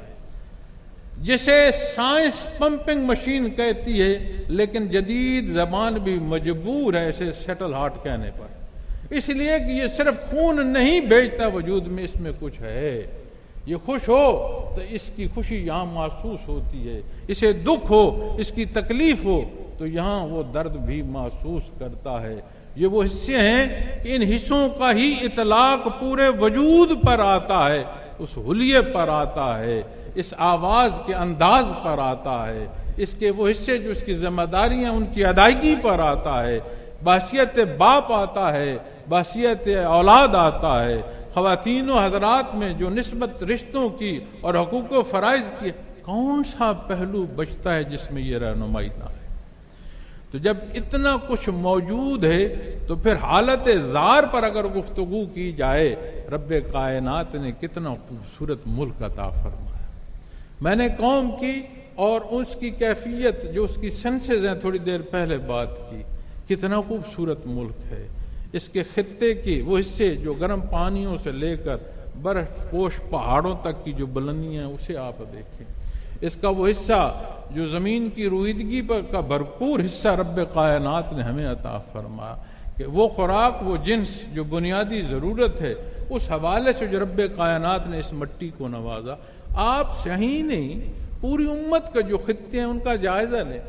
جسے سائنس پمپنگ مشین کہتی ہے، لیکن جدید زبان بھی مجبور ہے اسے سیٹل ہارٹ کہنے پر، اس لیے کہ یہ صرف خون نہیں بھیجتا وجود میں، اس میں کچھ ہے۔ یہ خوش ہو تو اس کی خوشی یہاں محسوس ہوتی ہے، اسے دکھ ہو، اس کی تکلیف ہو تو یہاں وہ درد بھی محسوس کرتا ہے۔ یہ وہ حصے ہیں کہ ان حصوں کا ہی اطلاق پورے وجود پر آتا ہے، اس حلیے پر آتا ہے، اس آواز کے انداز پر آتا ہے، اس کے وہ حصے جو اس کی ذمہ داریاں ان کی ادائیگی پر آتا ہے، بحثیت باپ آتا ہے، بحثیت اولاد آتا ہے، خواتین و حضرات میں جو نسبت رشتوں کی اور حقوق و فرائض کی، کون سا پہلو بچتا ہے جس میں یہ رہنمائی نہ ہے؟ تو جب اتنا کچھ موجود ہے تو پھر حالت زار پر اگر گفتگو کی جائے، رب کائنات نے کتنا خوبصورت ملک عطا فرمایا۔ میں نے قوم کی اور اس کی کیفیت جو اس کی سینسز ہیں تھوڑی دیر پہلے بات کی، کتنا خوبصورت ملک ہے۔ اس کے خطے کی وہ حصے جو گرم پانیوں سے لے کر برف پوش پہاڑوں تک کی جو بلندیاں ہیں اسے آپ دیکھیں، اس کا وہ حصہ جو زمین کی رویدگی پر کا بھرپور حصہ رب کائنات نے ہمیں عطا فرمایا، کہ وہ خوراک، وہ جنس جو بنیادی ضرورت ہے، اس حوالے سے جو رب کائنات نے اس مٹی کو نوازا۔ آپ صحیح نہیں، پوری امت کا جو خطے ہیں ان کا جائزہ لیں،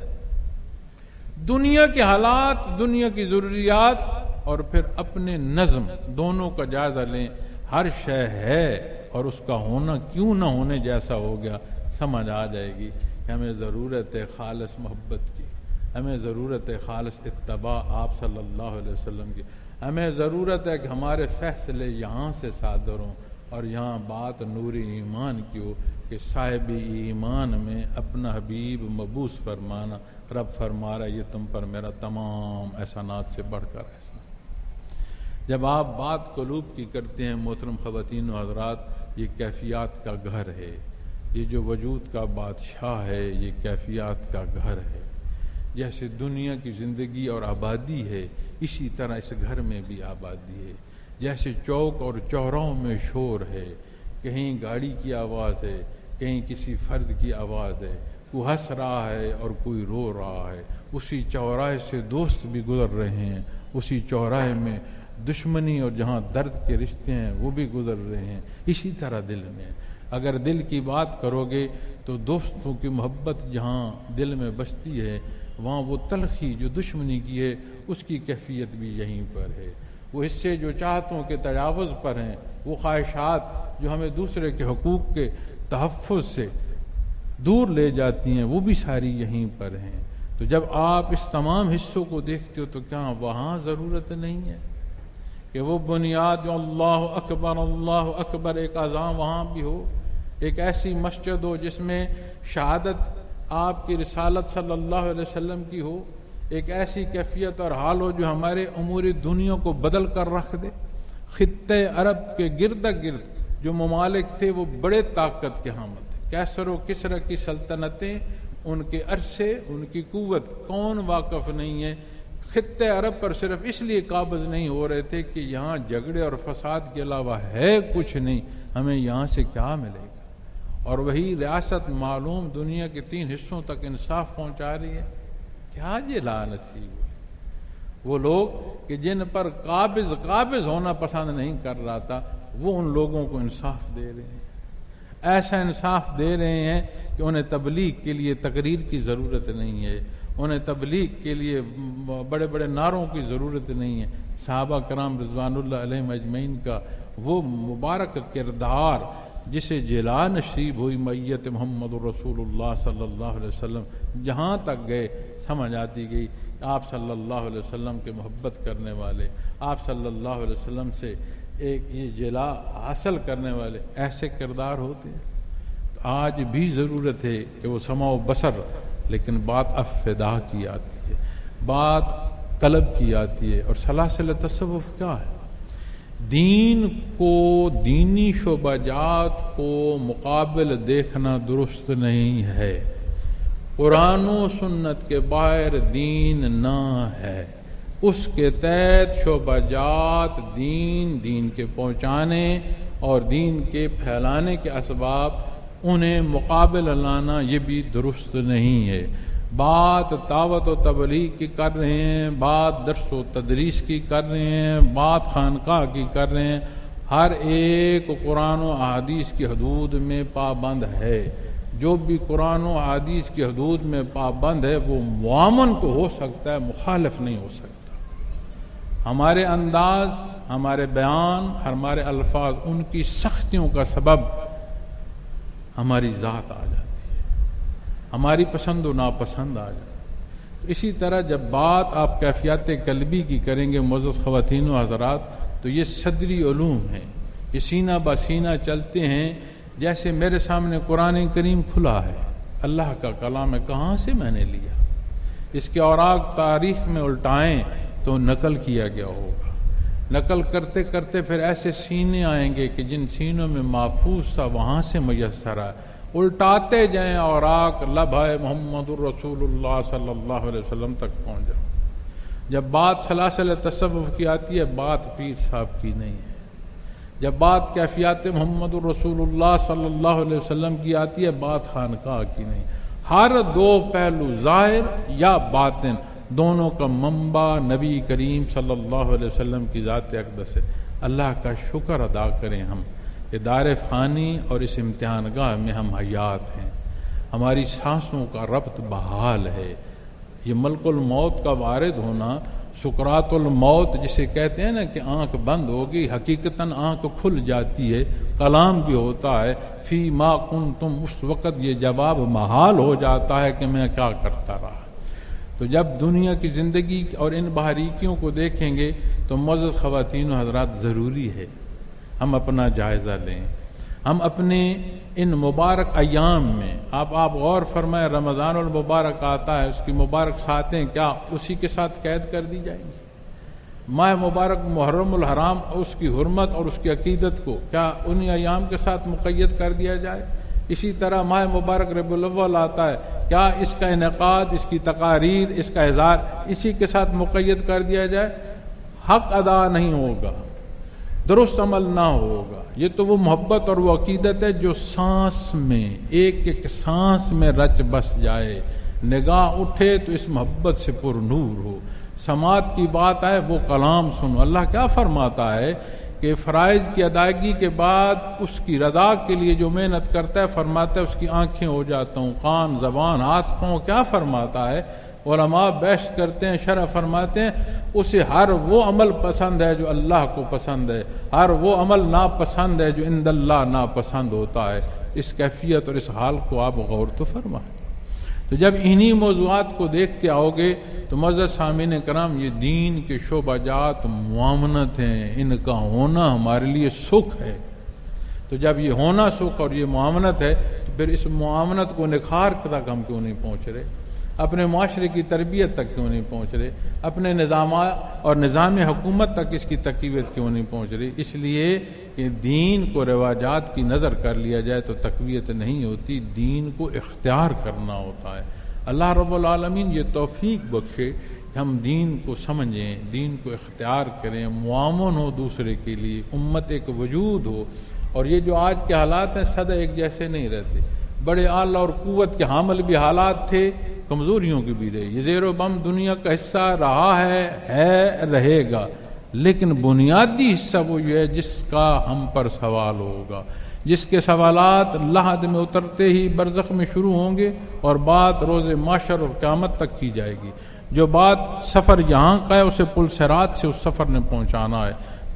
دنیا کے حالات، دنیا کی ضروریات اور پھر اپنے نظم دونوں کا جائزہ لیں۔ ہر شے ہے اور اس کا ہونا کیوں نہ ہونے جیسا ہو گیا، سمجھ آ جائے گی کہ ہمیں ضرورت ہے خالص محبت کی، ہمیں ضرورت ہے خالص اتباع آپ صلی اللہ علیہ وسلم کی، ہمیں ضرورت ہے کہ ہمارے فیصلے یہاں سے صادر ہوں اور یہاں بات نور ایمان کی ہو کہ صاحب ایمان میں اپنا حبیب مبعوث فرمانا، رب فرما رہا ہے یہ تم پر میرا تمام احسانات سے بڑھ کر احسان۔ جب آپ بات قلوب کی کرتے ہیں محترم خواتین و حضرات، یہ کیفیات کا گھر ہے، یہ جو وجود کا بادشاہ ہے یہ کیفیات کا گھر ہے۔ جیسے دنیا کی زندگی اور آبادی ہے، اسی طرح اس گھر میں بھی آبادی ہے۔ جیسے چوک اور چوراہوں میں شور ہے، کہیں گاڑی کی آواز ہے، کہیں کسی فرد کی آواز ہے، کوئی ہنس رہا ہے اور کوئی رو رہا ہے، اسی چوراہے سے دوست بھی گزر رہے ہیں، اسی چوراہے میں دشمنی اور جہاں درد کے رشتے ہیں وہ بھی گزر رہے ہیں۔ اسی طرح دل میں اگر دل کی بات کرو گے تو دوستوں کی محبت جہاں دل میں بستی ہے، وہاں وہ تلخی جو دشمنی کی ہے اس کی کیفیت بھی یہیں پر ہے۔ وہ حصے جو چاہتوں کے تجاوز پر ہیں، وہ خواہشات جو ہمیں دوسرے کے حقوق کے تحفظ سے دور لے جاتی ہیں، وہ بھی ساری یہیں پر ہیں۔ تو جب آپ اس تمام حصوں کو دیکھتے ہو تو کیا وہاں ضرورت نہیں ہے کہ وہ بنیاد جو اللہ اکبر اللہ اکبر ایک اذان وہاں بھی ہو، ایک ایسی مسجد ہو جس میں شہادت آپ کی رسالت صلی اللہ علیہ وسلم کی ہو، ایک ایسی کیفیت اور حال ہو جو ہمارے امور دنیا کو بدل کر رکھ دے۔ خطے عرب کے گرد گرد جو ممالک تھے وہ بڑے طاقت کے حامل تھے، کیسر و کسرا کی سلطنتیں، ان کے عرصے، ان کی قوت کون واقف نہیں ہے۔ خطے عرب پر صرف اس لیے قابض نہیں ہو رہے تھے کہ یہاں جھگڑے اور فساد کے علاوہ ہے کچھ نہیں، ہمیں یہاں سے کیا ملے گا، اور وہی ریاست معلوم دنیا کے تین حصوں تک انصاف پہنچا رہی ہے۔ کیا یہ لانصیب ہے وہ لوگ کہ جن پر قابض قابض ہونا پسند نہیں کر رہا تھا، وہ ان لوگوں کو انصاف دے رہے ہیں، ایسا انصاف دے رہے ہیں کہ انہیں تبلیغ کے لیے تقریر کی ضرورت نہیں ہے، انہیں تبلیغ کے لیے بڑے بڑے نعروں کی ضرورت نہیں ہے۔ صحابہ کرام رضوان اللہ علیہم اجمعین کا وہ مبارک کردار جسے جلا نصیب ہوئی میت محمد رسول اللہ صلی اللہ علیہ وسلم، جہاں تک گئے سمجھ آتی گئی آپ صلی اللہ علیہ وسلم کے محبت کرنے والے، آپ صلی اللہ علیہ وسلم سے ایک یہ جلا حاصل کرنے والے ایسے کردار ہوتے ہیں۔ تو آج بھی ضرورت ہے کہ وہ سمع و بصر، لیکن بات افدا کی آتی ہے، بات قلب کی آتی ہے۔ اور سلاسل تصوف کیا ہے؟ دین کو، دینی شعبہ جات کو مقابل دیکھنا درست نہیں ہے۔ قرآن و سنت کے باہر دین نہ ہے، اس کے تحت شعبہ جات دین، دین کے پہنچانے اور دین کے پھیلانے کے اسباب، انہیں مقابل لانا یہ بھی درست نہیں ہے۔ بات دعوت و تبلیغ کی کر رہے ہیں، بات درس و تدریس کی کر رہے ہیں، بات خانقاہ کی کر رہے ہیں، ہر ایک قرآن و احادیث کی حدود میں پابند ہے۔ جو بھی قرآن و احادیث کی حدود میں پابند ہے وہ معاون تو ہو سکتا ہے، مخالف نہیں ہو سکتا۔ ہمارے انداز، ہمارے بیان، ہمارے الفاظ، ان کی سختیوں کا سبب ہماری ذات آ جاتی ہے، ہماری پسند و ناپسند آ جاتی ہے۔ تو اسی طرح جب بات آپ کیفیات قلبی کی کریں گے معزز خواتین و حضرات، تو یہ صدری علوم ہیں، یہ سینہ بہ سینہ چلتے ہیں۔ جیسے میرے سامنے قرآن کریم کھلا ہے، اللہ کا کلام ہے، کہاں سے میں نے لیا؟ اس کے اوراق تاریخ میں الٹائیں تو نقل کیا گیا ہوگا، نقل کرتے کرتے پھر ایسے سینے آئیں گے کہ جن سینوں میں محفوظ تھا وہاں سے میسر ہے، الٹاتے جائیں اوراق، لبھائے محمد الرسول اللہ صلی اللہ علیہ وسلم تک پہنچ جاؤ۔ جب بات سلاسل تصوف کی آتی ہے، بات پیر صاحب کی نہیں ہے۔ جب بات کیفیات محمد الرسول اللہ صلی اللہ علیہ وسلم کی آتی ہے، بات خانقاہ کی نہیں۔ ہر دو پہلو، ظاہر یا باطن، دونوں کا منبع نبی کریم صلی اللہ علیہ وسلم کی ذات اقدس ہے۔ اللہ کا شکر ادا کریں ہم کہ دار فانی اور اس امتحان گاہ میں ہم حیات ہیں، ہماری سانسوں کا ربط بحال ہے۔ یہ ملک الموت کا وارد ہونا، سکرات الموت جسے کہتے ہیں نا کہ آنکھ بند ہوگی، حقیقتاً آنکھ کھل جاتی ہے، کلام بھی ہوتا ہے، فی ما کنتم، اس وقت یہ جواب محال ہو جاتا ہے کہ میں کیا کرتا رہا۔ تو جب دنیا کی زندگی اور ان باریکیوں کو دیکھیں گے تو معزز خواتین و حضرات ضروری ہے ہم اپنا جائزہ لیں۔ ہم اپنے ان مبارک ایام میں، آپ آپ غور فرمائیں، رمضان المبارک آتا ہے، اس کی مبارک ساتیں کیا اسی کے ساتھ قید کر دی جائیں گی؟ ماہ مبارک محرم الحرام، اس کی حرمت اور اس کی عقیدت کو کیا انہی ایام کے ساتھ مقید کر دیا جائے؟ اسی طرح ماہ مبارک ربیع الاول آتا ہے، کیا اس کا انعقاد، اس کی تقاریر، اس کا اظہار اسی کے ساتھ مقید کر دیا جائے؟ حق ادا نہیں ہوگا، درست عمل نہ ہوگا۔ یہ تو وہ محبت اور وہ عقیدت ہے جو سانس میں، ایک ایک سانس میں رچ بس جائے، نگاہ اٹھے تو اس محبت سے پر نور ہو۔ سماعت کی بات آئے، وہ کلام سنو۔ اللہ کیا فرماتا ہے کہ فرائض کی ادائیگی کے بعد اس کی رضا کے لیے جو محنت کرتا ہے، فرماتا ہے اس کی آنکھیں ہو جاتا ہوں، کان، زبان، ہاتھ، پاؤں۔ کیا فرماتا ہے؟ علماء بحث کرتے ہیں، شرح فرماتے ہیں، اسے ہر وہ عمل پسند ہے جو اللہ کو پسند ہے، ہر وہ عمل ناپسند ہے جو عند اللہ ناپسند ہوتا ہے۔ اس کیفیت اور اس حال کو آپ غور تو فرمائیں۔ تو جب انہی موضوعات کو دیکھتے آؤ گے تو معزز سامعین کرام، یہ دین کے شعبہ جات معاونت ہیں، ان کا ہونا ہمارے لیے سکھ ہے۔ تو جب یہ ہونا سکھ اور یہ معاونت ہے تو پھر اس معاونت کو نکھار تک ہم کیوں نہیں پہنچ رہے؟ اپنے معاشرے کی تربیت تک کیوں نہیں پہنچ رہے؟ اپنے نظامات اور نظام حکومت تک اس کی تقویت کیوں نہیں پہنچ رہی؟ اس لیے کہ دین کو رواجات کی نظر کر لیا جائے تو تقویت نہیں ہوتی، دین کو اختیار کرنا ہوتا ہے۔ اللہ رب العالمین یہ توفیق بخشے کہ ہم دین کو سمجھیں، دین کو اختیار کریں، معاون ہو دوسرے کے لیے، امت ایک وجود ہو۔ اور یہ جو آج کے حالات ہیں سدا ایک جیسے نہیں رہتے، بڑے اعلیٰ اور قوت کے حامل بھی حالات تھے، کمزوریوں کی بھی رہے۔ یہ زیر و بم دنیا کا حصہ رہا ہے ہے رہے گا، لیکن بنیادی حصہ وہ یہ ہے جس کا ہم پر سوال ہوگا، جس کے سوالات لحد میں اترتے ہی برزخ میں شروع ہوں گے اور بات روز معاشر اور قیامت تک کی جائے گی۔ جو بات سفر یہاں کا ہے اسے پل صراط سے اس سفر نے پہنچانا ہے۔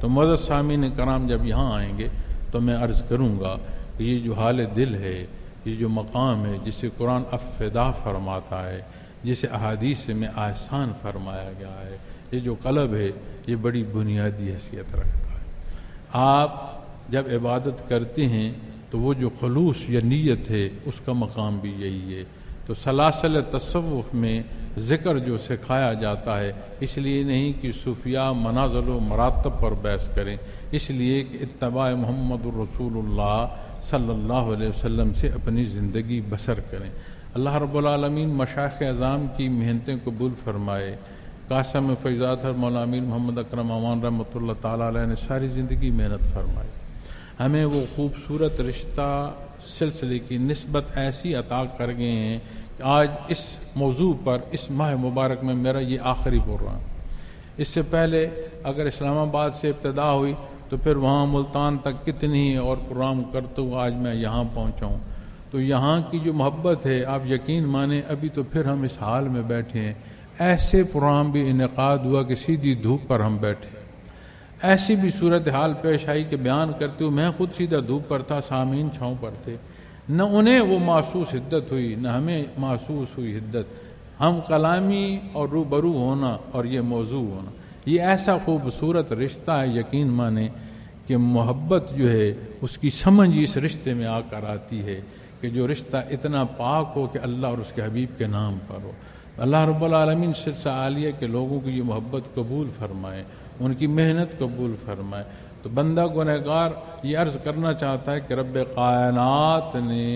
تو معزز سامعین کرام جب یہاں آئیں گے تو میں عرض کروں گا کہ یہ جو حال دل ہے، یہ جو مقام ہے جسے قرآن افدا فرماتا ہے، جسے احادیث میں آسان فرمایا گیا ہے، یہ جو قلب ہے یہ بڑی بنیادی حیثیت رکھتا ہے۔ آپ جب عبادت کرتے ہیں تو وہ جو خلوص یا نیت ہے اس کا مقام بھی یہی ہے۔ تو سلاسل تصوف میں ذکر جو سکھایا جاتا ہے، اس لیے نہیں کہ صوفیاء منازل و مراتب پر بحث کریں، اس لیے کہ اتباع محمد الرسول اللہ صلی اللہ علیہ وسلم سے اپنی زندگی بسر کریں۔ اللہ رب العالمین مشائخ اعظام کی محنتیں قبول فرمائے۔ قاسم فیضات مولانا امیر محمد اکرم امان رحمۃ اللہ تعالیٰ علیہ نے ساری زندگی محنت فرمائی، ہمیں وہ خوبصورت رشتہ سلسلے کی نسبت ایسی عطا کر گئے ہیں کہ آج اس موضوع پر اس ماہ مبارک میں میرا یہ آخری پروگرام۔ اس سے پہلے اگر اسلام آباد سے ابتدا ہوئی تو پھر وہاں ملتان تک کتنی اور پروگرام کرتے ہوئے آج میں یہاں پہنچا ہوں۔ تو یہاں کی جو محبت ہے آپ یقین مانیں، ابھی تو پھر ہم اس حال میں بیٹھے ہیں، ایسے پروگرام بھی انعقاد ہوا کہ سیدھی دھوپ پر ہم بیٹھے، ایسی بھی صورتحال پیش آئی کہ بیان کرتے ہوئے میں خود سیدھا دھوپ پر تھا، سامعین چھاؤں پر تھے، نہ انہیں وہ محسوس حدت ہوئی نہ ہمیں محسوس ہوئی حدت۔ ہم کلامی اور روبرو ہونا اور یہ موضوع ہونا، یہ ایسا خوبصورت رشتہ ہے، یقین مانیں کہ محبت جو ہے اس کی سمجھ اس رشتے میں آ کر آتی ہے کہ جو رشتہ اتنا پاک ہو کہ اللہ اور اس کے حبیب کے نام پر ہو۔ اللہ رب العالمین سلسلہ عالیہ کے لوگوں کی یہ محبت قبول فرمائے، ان کی محنت قبول فرمائے۔ تو بندہ گنہگار یہ عرض کرنا چاہتا ہے کہ رب کائنات نے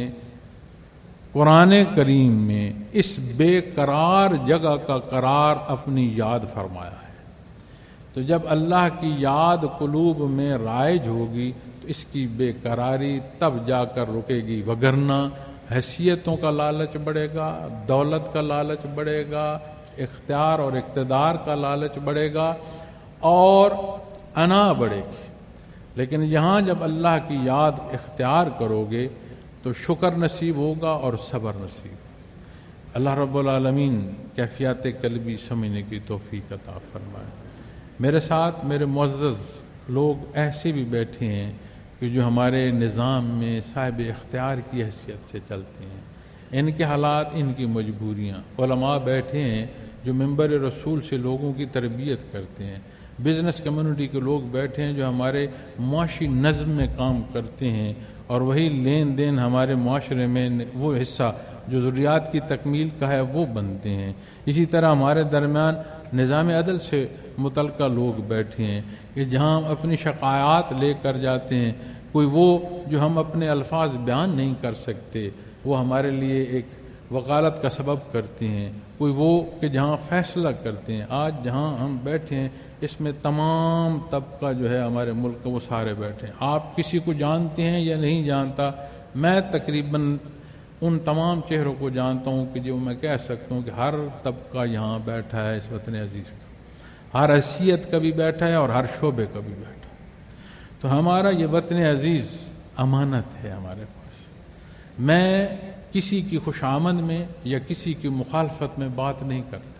قرآن کریم میں اس بے قرار جگہ کا قرار اپنی یاد فرمایا ہے۔ تو جب اللہ کی یاد قلوب میں رائج ہوگی تو اس کی بے قراری تب جا کر رکے گی، وگرنہ حیثیتوں کا لالچ بڑھے گا، دولت کا لالچ بڑھے گا، اختیار اور اقتدار کا لالچ بڑھے گا اور انا بڑھے گی۔ لیکن یہاں جب اللہ کی یاد اختیار کرو گے تو شکر نصیب ہوگا اور صبر نصیب۔ اللہ رب العالمین کیفیات قلبی سمجھنے کی توفیق عطا فرمائے۔ میرے ساتھ میرے معزز لوگ ایسے بھی بیٹھے ہیں کہ جو ہمارے نظام میں صاحب اختیار کی حیثیت سے چلتے ہیں، ان کے حالات، ان کی مجبوریاں۔ علماء بیٹھے ہیں جو منبر رسول سے لوگوں کی تربیت کرتے ہیں، بزنس کمیونٹی کے لوگ بیٹھے ہیں جو ہمارے معاشی نظم میں کام کرتے ہیں، اور وہی لین دین ہمارے معاشرے میں وہ حصہ جو ضروریات کی تکمیل کا ہے وہ بنتے ہیں۔ اسی طرح ہمارے درمیان نظام عدل سے متعلقہ لوگ بیٹھے ہیں کہ جہاں ہم اپنی شکایات لے کر جاتے ہیں، کوئی وہ جو ہم اپنے الفاظ بیان نہیں کر سکتے وہ ہمارے لیے ایک وکالت کا سبب کرتے ہیں، کوئی وہ کہ جہاں فیصلہ کرتے ہیں۔ آج جہاں ہم بیٹھے ہیں اس میں تمام طبقہ جو ہے ہمارے ملک کا وہ سارے بیٹھے ہیں۔ آپ کسی کو جانتے ہیں یا نہیں جانتا، میں تقریباً ان تمام چہروں کو جانتا ہوں کہ جو میں کہہ سکتا ہوں کہ ہر طبقہ یہاں بیٹھا ہے اس وطن عزیز کا، ہر حیثیت کا بھی بیٹھا ہے اور ہر شعبے کا بھی بیٹھا ہے۔ تو ہمارا یہ وطن عزیز امانت ہے ہمارے پاس۔ میں کسی کی خوش آمد میں یا کسی کی مخالفت میں بات نہیں کرتا۔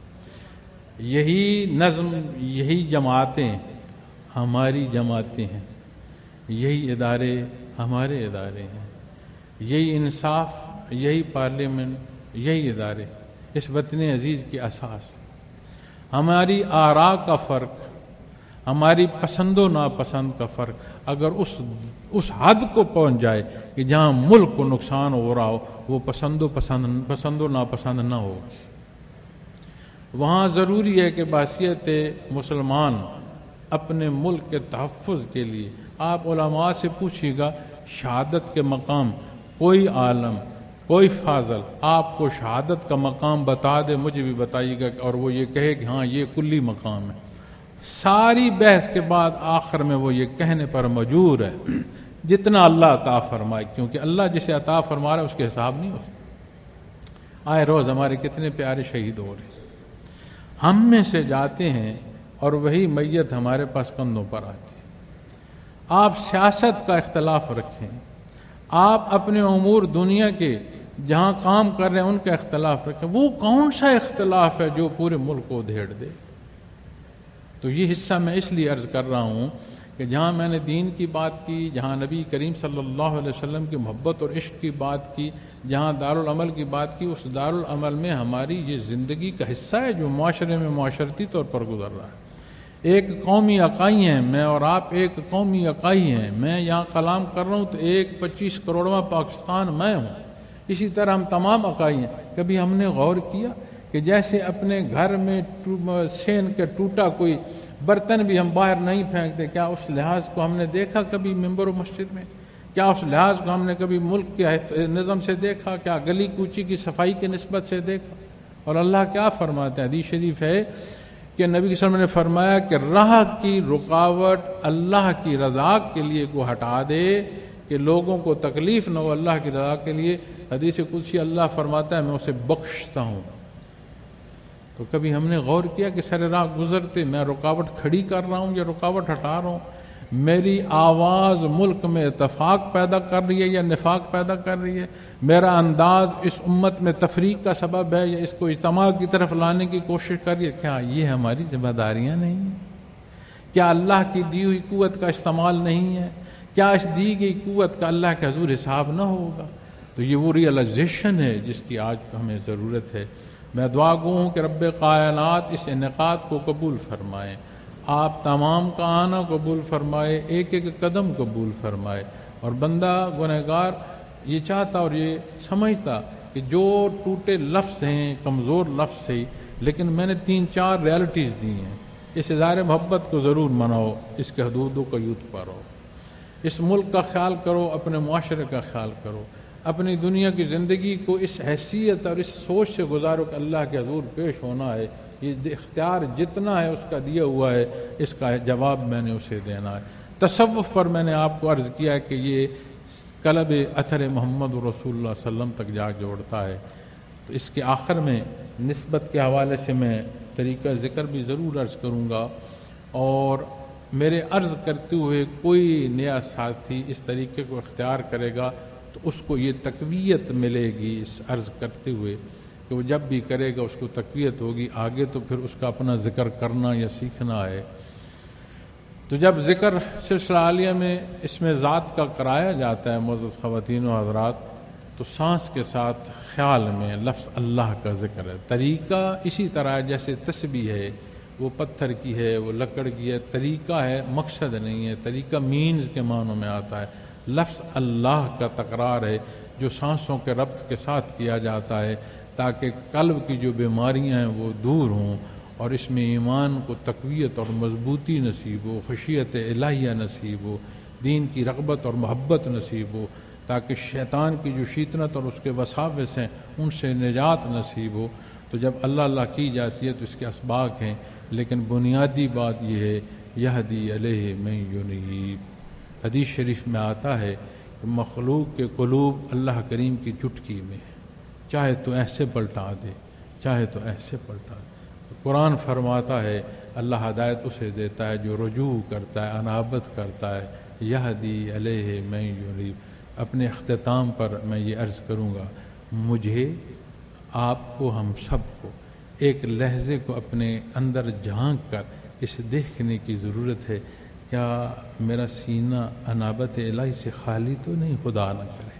یہی نظم، یہی جماعتیں ہماری جماعتیں ہیں، یہی ادارے ہمارے ادارے ہیں، یہی انصاف، یہی پارلیمنٹ، یہی ادارے اس وطن عزیز کی اساس۔ ہماری آراء کا فرق، ہماری پسند و ناپسند کا فرق اگر اس اس حد کو پہنچ جائے کہ جہاں ملک کو نقصان ہو رہا ہو، وہ پسند و پسند پسند و ناپسند نہ ہوگی۔ وہاں ضروری ہے کہ بحیثیت مسلمان اپنے ملک کے تحفظ کے لیے آپ علماء سے پوچھیے گا، شہادت کے مقام کوئی عالم، کوئی فاضل آپ کو شہادت کا مقام بتا دے، مجھے بھی بتائیے گا، اور وہ یہ کہے کہ ہاں یہ کلی مقام ہے، ساری بحث کے بعد آخر میں وہ یہ کہنے پر مجبور ہے جتنا اللہ عطا فرمائے، کیونکہ اللہ جسے عطا فرما رہا ہے اس کے حساب نہیں ہو سکتا۔ آئے روز ہمارے کتنے پیارے شہید ہو رہے ہیں، ہم میں سے جاتے ہیں اور وہی میت ہمارے پاس کندھوں پر آتی ہے۔ آپ سیاست کا اختلاف رکھیں، آپ اپنے امور دنیا کے جہاں کام کر رہے ہیں ان کا اختلاف رکھیں، وہ کون سا اختلاف ہے جو پورے ملک کو ادھیڑ دے؟ تو یہ حصہ میں اس لیے عرض کر رہا ہوں کہ جہاں میں نے دین کی بات کی، جہاں نبی کریم صلی اللہ علیہ وسلم کی محبت اور عشق کی بات کی، جہاں دارالعمل کی بات کی، اس دارالعمل میں ہماری یہ زندگی کا حصہ ہے جو معاشرے میں معاشرتی طور پر گزر رہا ہے۔ ایک قومی اکائی ہیں، میں اور آپ ایک قومی اکائی ہیں۔ میں یہاں کلام کر رہا ہوں تو ایک پچیس کروڑواں پاکستان میں ہوں، اسی طرح ہم تمام اکائی ہیں۔ کبھی ہم نے غور کیا کہ جیسے اپنے گھر میں سین کے ٹوٹا کوئی برتن بھی ہم باہر نہیں پھینکتے، کیا اس لحاظ کو ہم نے دیکھا کبھی ممبر و مسجد میں؟ کیا اس لحاظ کو ہم نے کبھی ملک کے نظم سے دیکھا؟ کیا گلی کوچی کی صفائی کی نسبت سے دیکھا؟ اور اللہ کیا فرماتے ہیں؟ حدیث شریف ہے کہ نبی صلی اللہ علیہ وسلم نے فرمایا کہ راہ کی رکاوٹ اللہ کی رضا کے لیے کو ہٹا دے کہ لوگوں کو تکلیف نہ ہو اللہ کی رضا کے لیے۔ حدیث قدسی اللہ فرماتا ہے میں اسے بخشتا ہوں۔ تو کبھی ہم نے غور کیا کہ سر راہ گزرتے میں رکاوٹ کھڑی کر رہا ہوں یا رکاوٹ ہٹا رہا ہوں؟ میری آواز ملک میں اتفاق پیدا کر رہی ہے یا نفاق پیدا کر رہی ہے؟ میرا انداز اس امت میں تفریق کا سبب ہے یا اس کو اجتماع کی طرف لانے کی کوشش کر رہی ہے؟ کیا یہ ہماری ذمہ داریاں نہیں ہیں؟ کیا اللہ کی دی ہوئی قوت کا استعمال نہیں ہے؟ کیا اس دی گئی قوت کا اللہ کے حضور حساب نہ ہوگا؟ تو یہ وہ ریئلائزیشن ہے جس کی آج ہمیں ضرورت ہے۔ میں دعا گو ہوں کہ رب کائنات اس انعقاد کو قبول فرمائے، آپ تمام کا آنا قبول فرمائے، ایک ایک قدم قبول فرمائے۔ اور بندہ گنہگار یہ چاہتا اور یہ سمجھتا کہ جو ٹوٹے لفظ ہیں کمزور لفظ سے، لیکن میں نے تین چار ریالٹیز دی ہیں۔ اس اظہار محبت کو ضرور مناؤ، اس کے حدودوں کا یوت پارو، اس ملک کا خیال کرو، اپنے معاشرے کا خیال کرو، اپنی دنیا کی زندگی کو اس حیثیت اور اس سوچ سے گزارو کہ اللہ کے حضور پیش ہونا ہے، یہ اختیار جتنا ہے اس کا دیا ہوا ہے، اس کا جواب میں نے اسے دینا ہے۔ تصوف پر میں نے آپ کو عرض کیا کہ یہ قلب اثر محمد رسول اللہ صلی اللہ علیہ وسلم تک جا جوڑتا ہے۔ تو اس کے آخر میں نسبت کے حوالے سے میں طریقہ ذکر بھی ضرور عرض کروں گا، اور میرے عرض کرتے ہوئے کوئی نیا ساتھی اس طریقے کو اختیار کرے گا تو اس کو یہ تقویت ملے گی اس عرض کرتے ہوئے کہ وہ جب بھی کرے گا اس کو تقویت ہوگی، آگے تو پھر اس کا اپنا ذکر کرنا یا سیکھنا ہے۔ تو جب ذکر سلسلہ عالیہ میں اس میں ذات کا کرایا جاتا ہے معزز خواتین و حضرات، تو سانس کے ساتھ خیال میں لفظ اللہ کا ذکر ہے۔ طریقہ اسی طرح جیسے تسبیح ہے، وہ پتھر کی ہے، وہ لکڑ کی ہے، طریقہ ہے مقصد نہیں ہے، طریقہ مینز کے معنوں میں آتا ہے۔ لفظ اللہ کا تکرار ہے جو سانسوں کے ربط کے ساتھ کیا جاتا ہے تاکہ قلب کی جو بیماریاں ہیں وہ دور ہوں، اور اس میں ایمان کو تقویت اور مضبوطی نصیب ہو، خشیت الہیہ نصیب ہو، دین کی رغبت اور محبت نصیب ہو، تاکہ شیطان کی جو شیطنت اور اس کے وساوس ہیں ان سے نجات نصیب ہو۔ تو جب اللہ اللہ کی جاتی ہے تو اس کے اسباق ہیں، لیکن بنیادی بات یہ ہے یہدی علیہ من ینیب۔ حدیث شریف میں آتا ہے کہ مخلوق کے قلوب اللہ کریم کی چٹکی میں ہے، چاہے تو ایسے پلٹا دے، چاہے تو ایسے پلٹا دے۔ قرآن فرماتا ہے اللہ ہدایت اسے دیتا ہے جو رجوع کرتا ہے، انابت کرتا ہے۔ یہدی علیہ من ینیب۔ اپنے اختتام پر میں یہ عرض کروں گا، مجھے، آپ کو، ہم سب کو ایک لحظے کو اپنے اندر جھانک کر اس دیکھنے کی ضرورت ہے کیا میرا سینہ انابت الہی سے خالی تو نہیں، خدا نہ کرے۔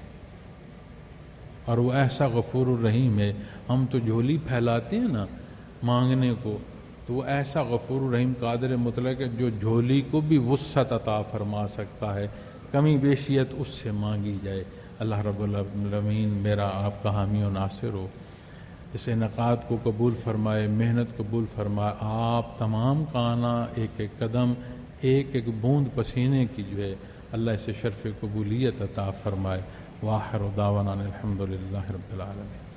اور وہ ایسا غفور الرحیم ہے، ہم تو جھولی پھیلاتے ہیں نا مانگنے کو، تو وہ ایسا غفور الرحیم قادر مطلق ہے جو جھولی کو بھی وسعت عطا فرما سکتا ہے، کمی بیشیت اس سے مانگی جائے۔ اللہ رب العالمین میرا آپ کا حامی و ناصر ہو، اس انعقاد کو قبول فرمائے، محنت قبول فرمائے، آپ تمام کا آنا، ایک ایک قدم، ایک ایک بوند پسینے کی جو ہے اللہ اسے شرف قبولیت عطا فرمائے۔ وآخر دعوانا الحمد للہ رب العالمین۔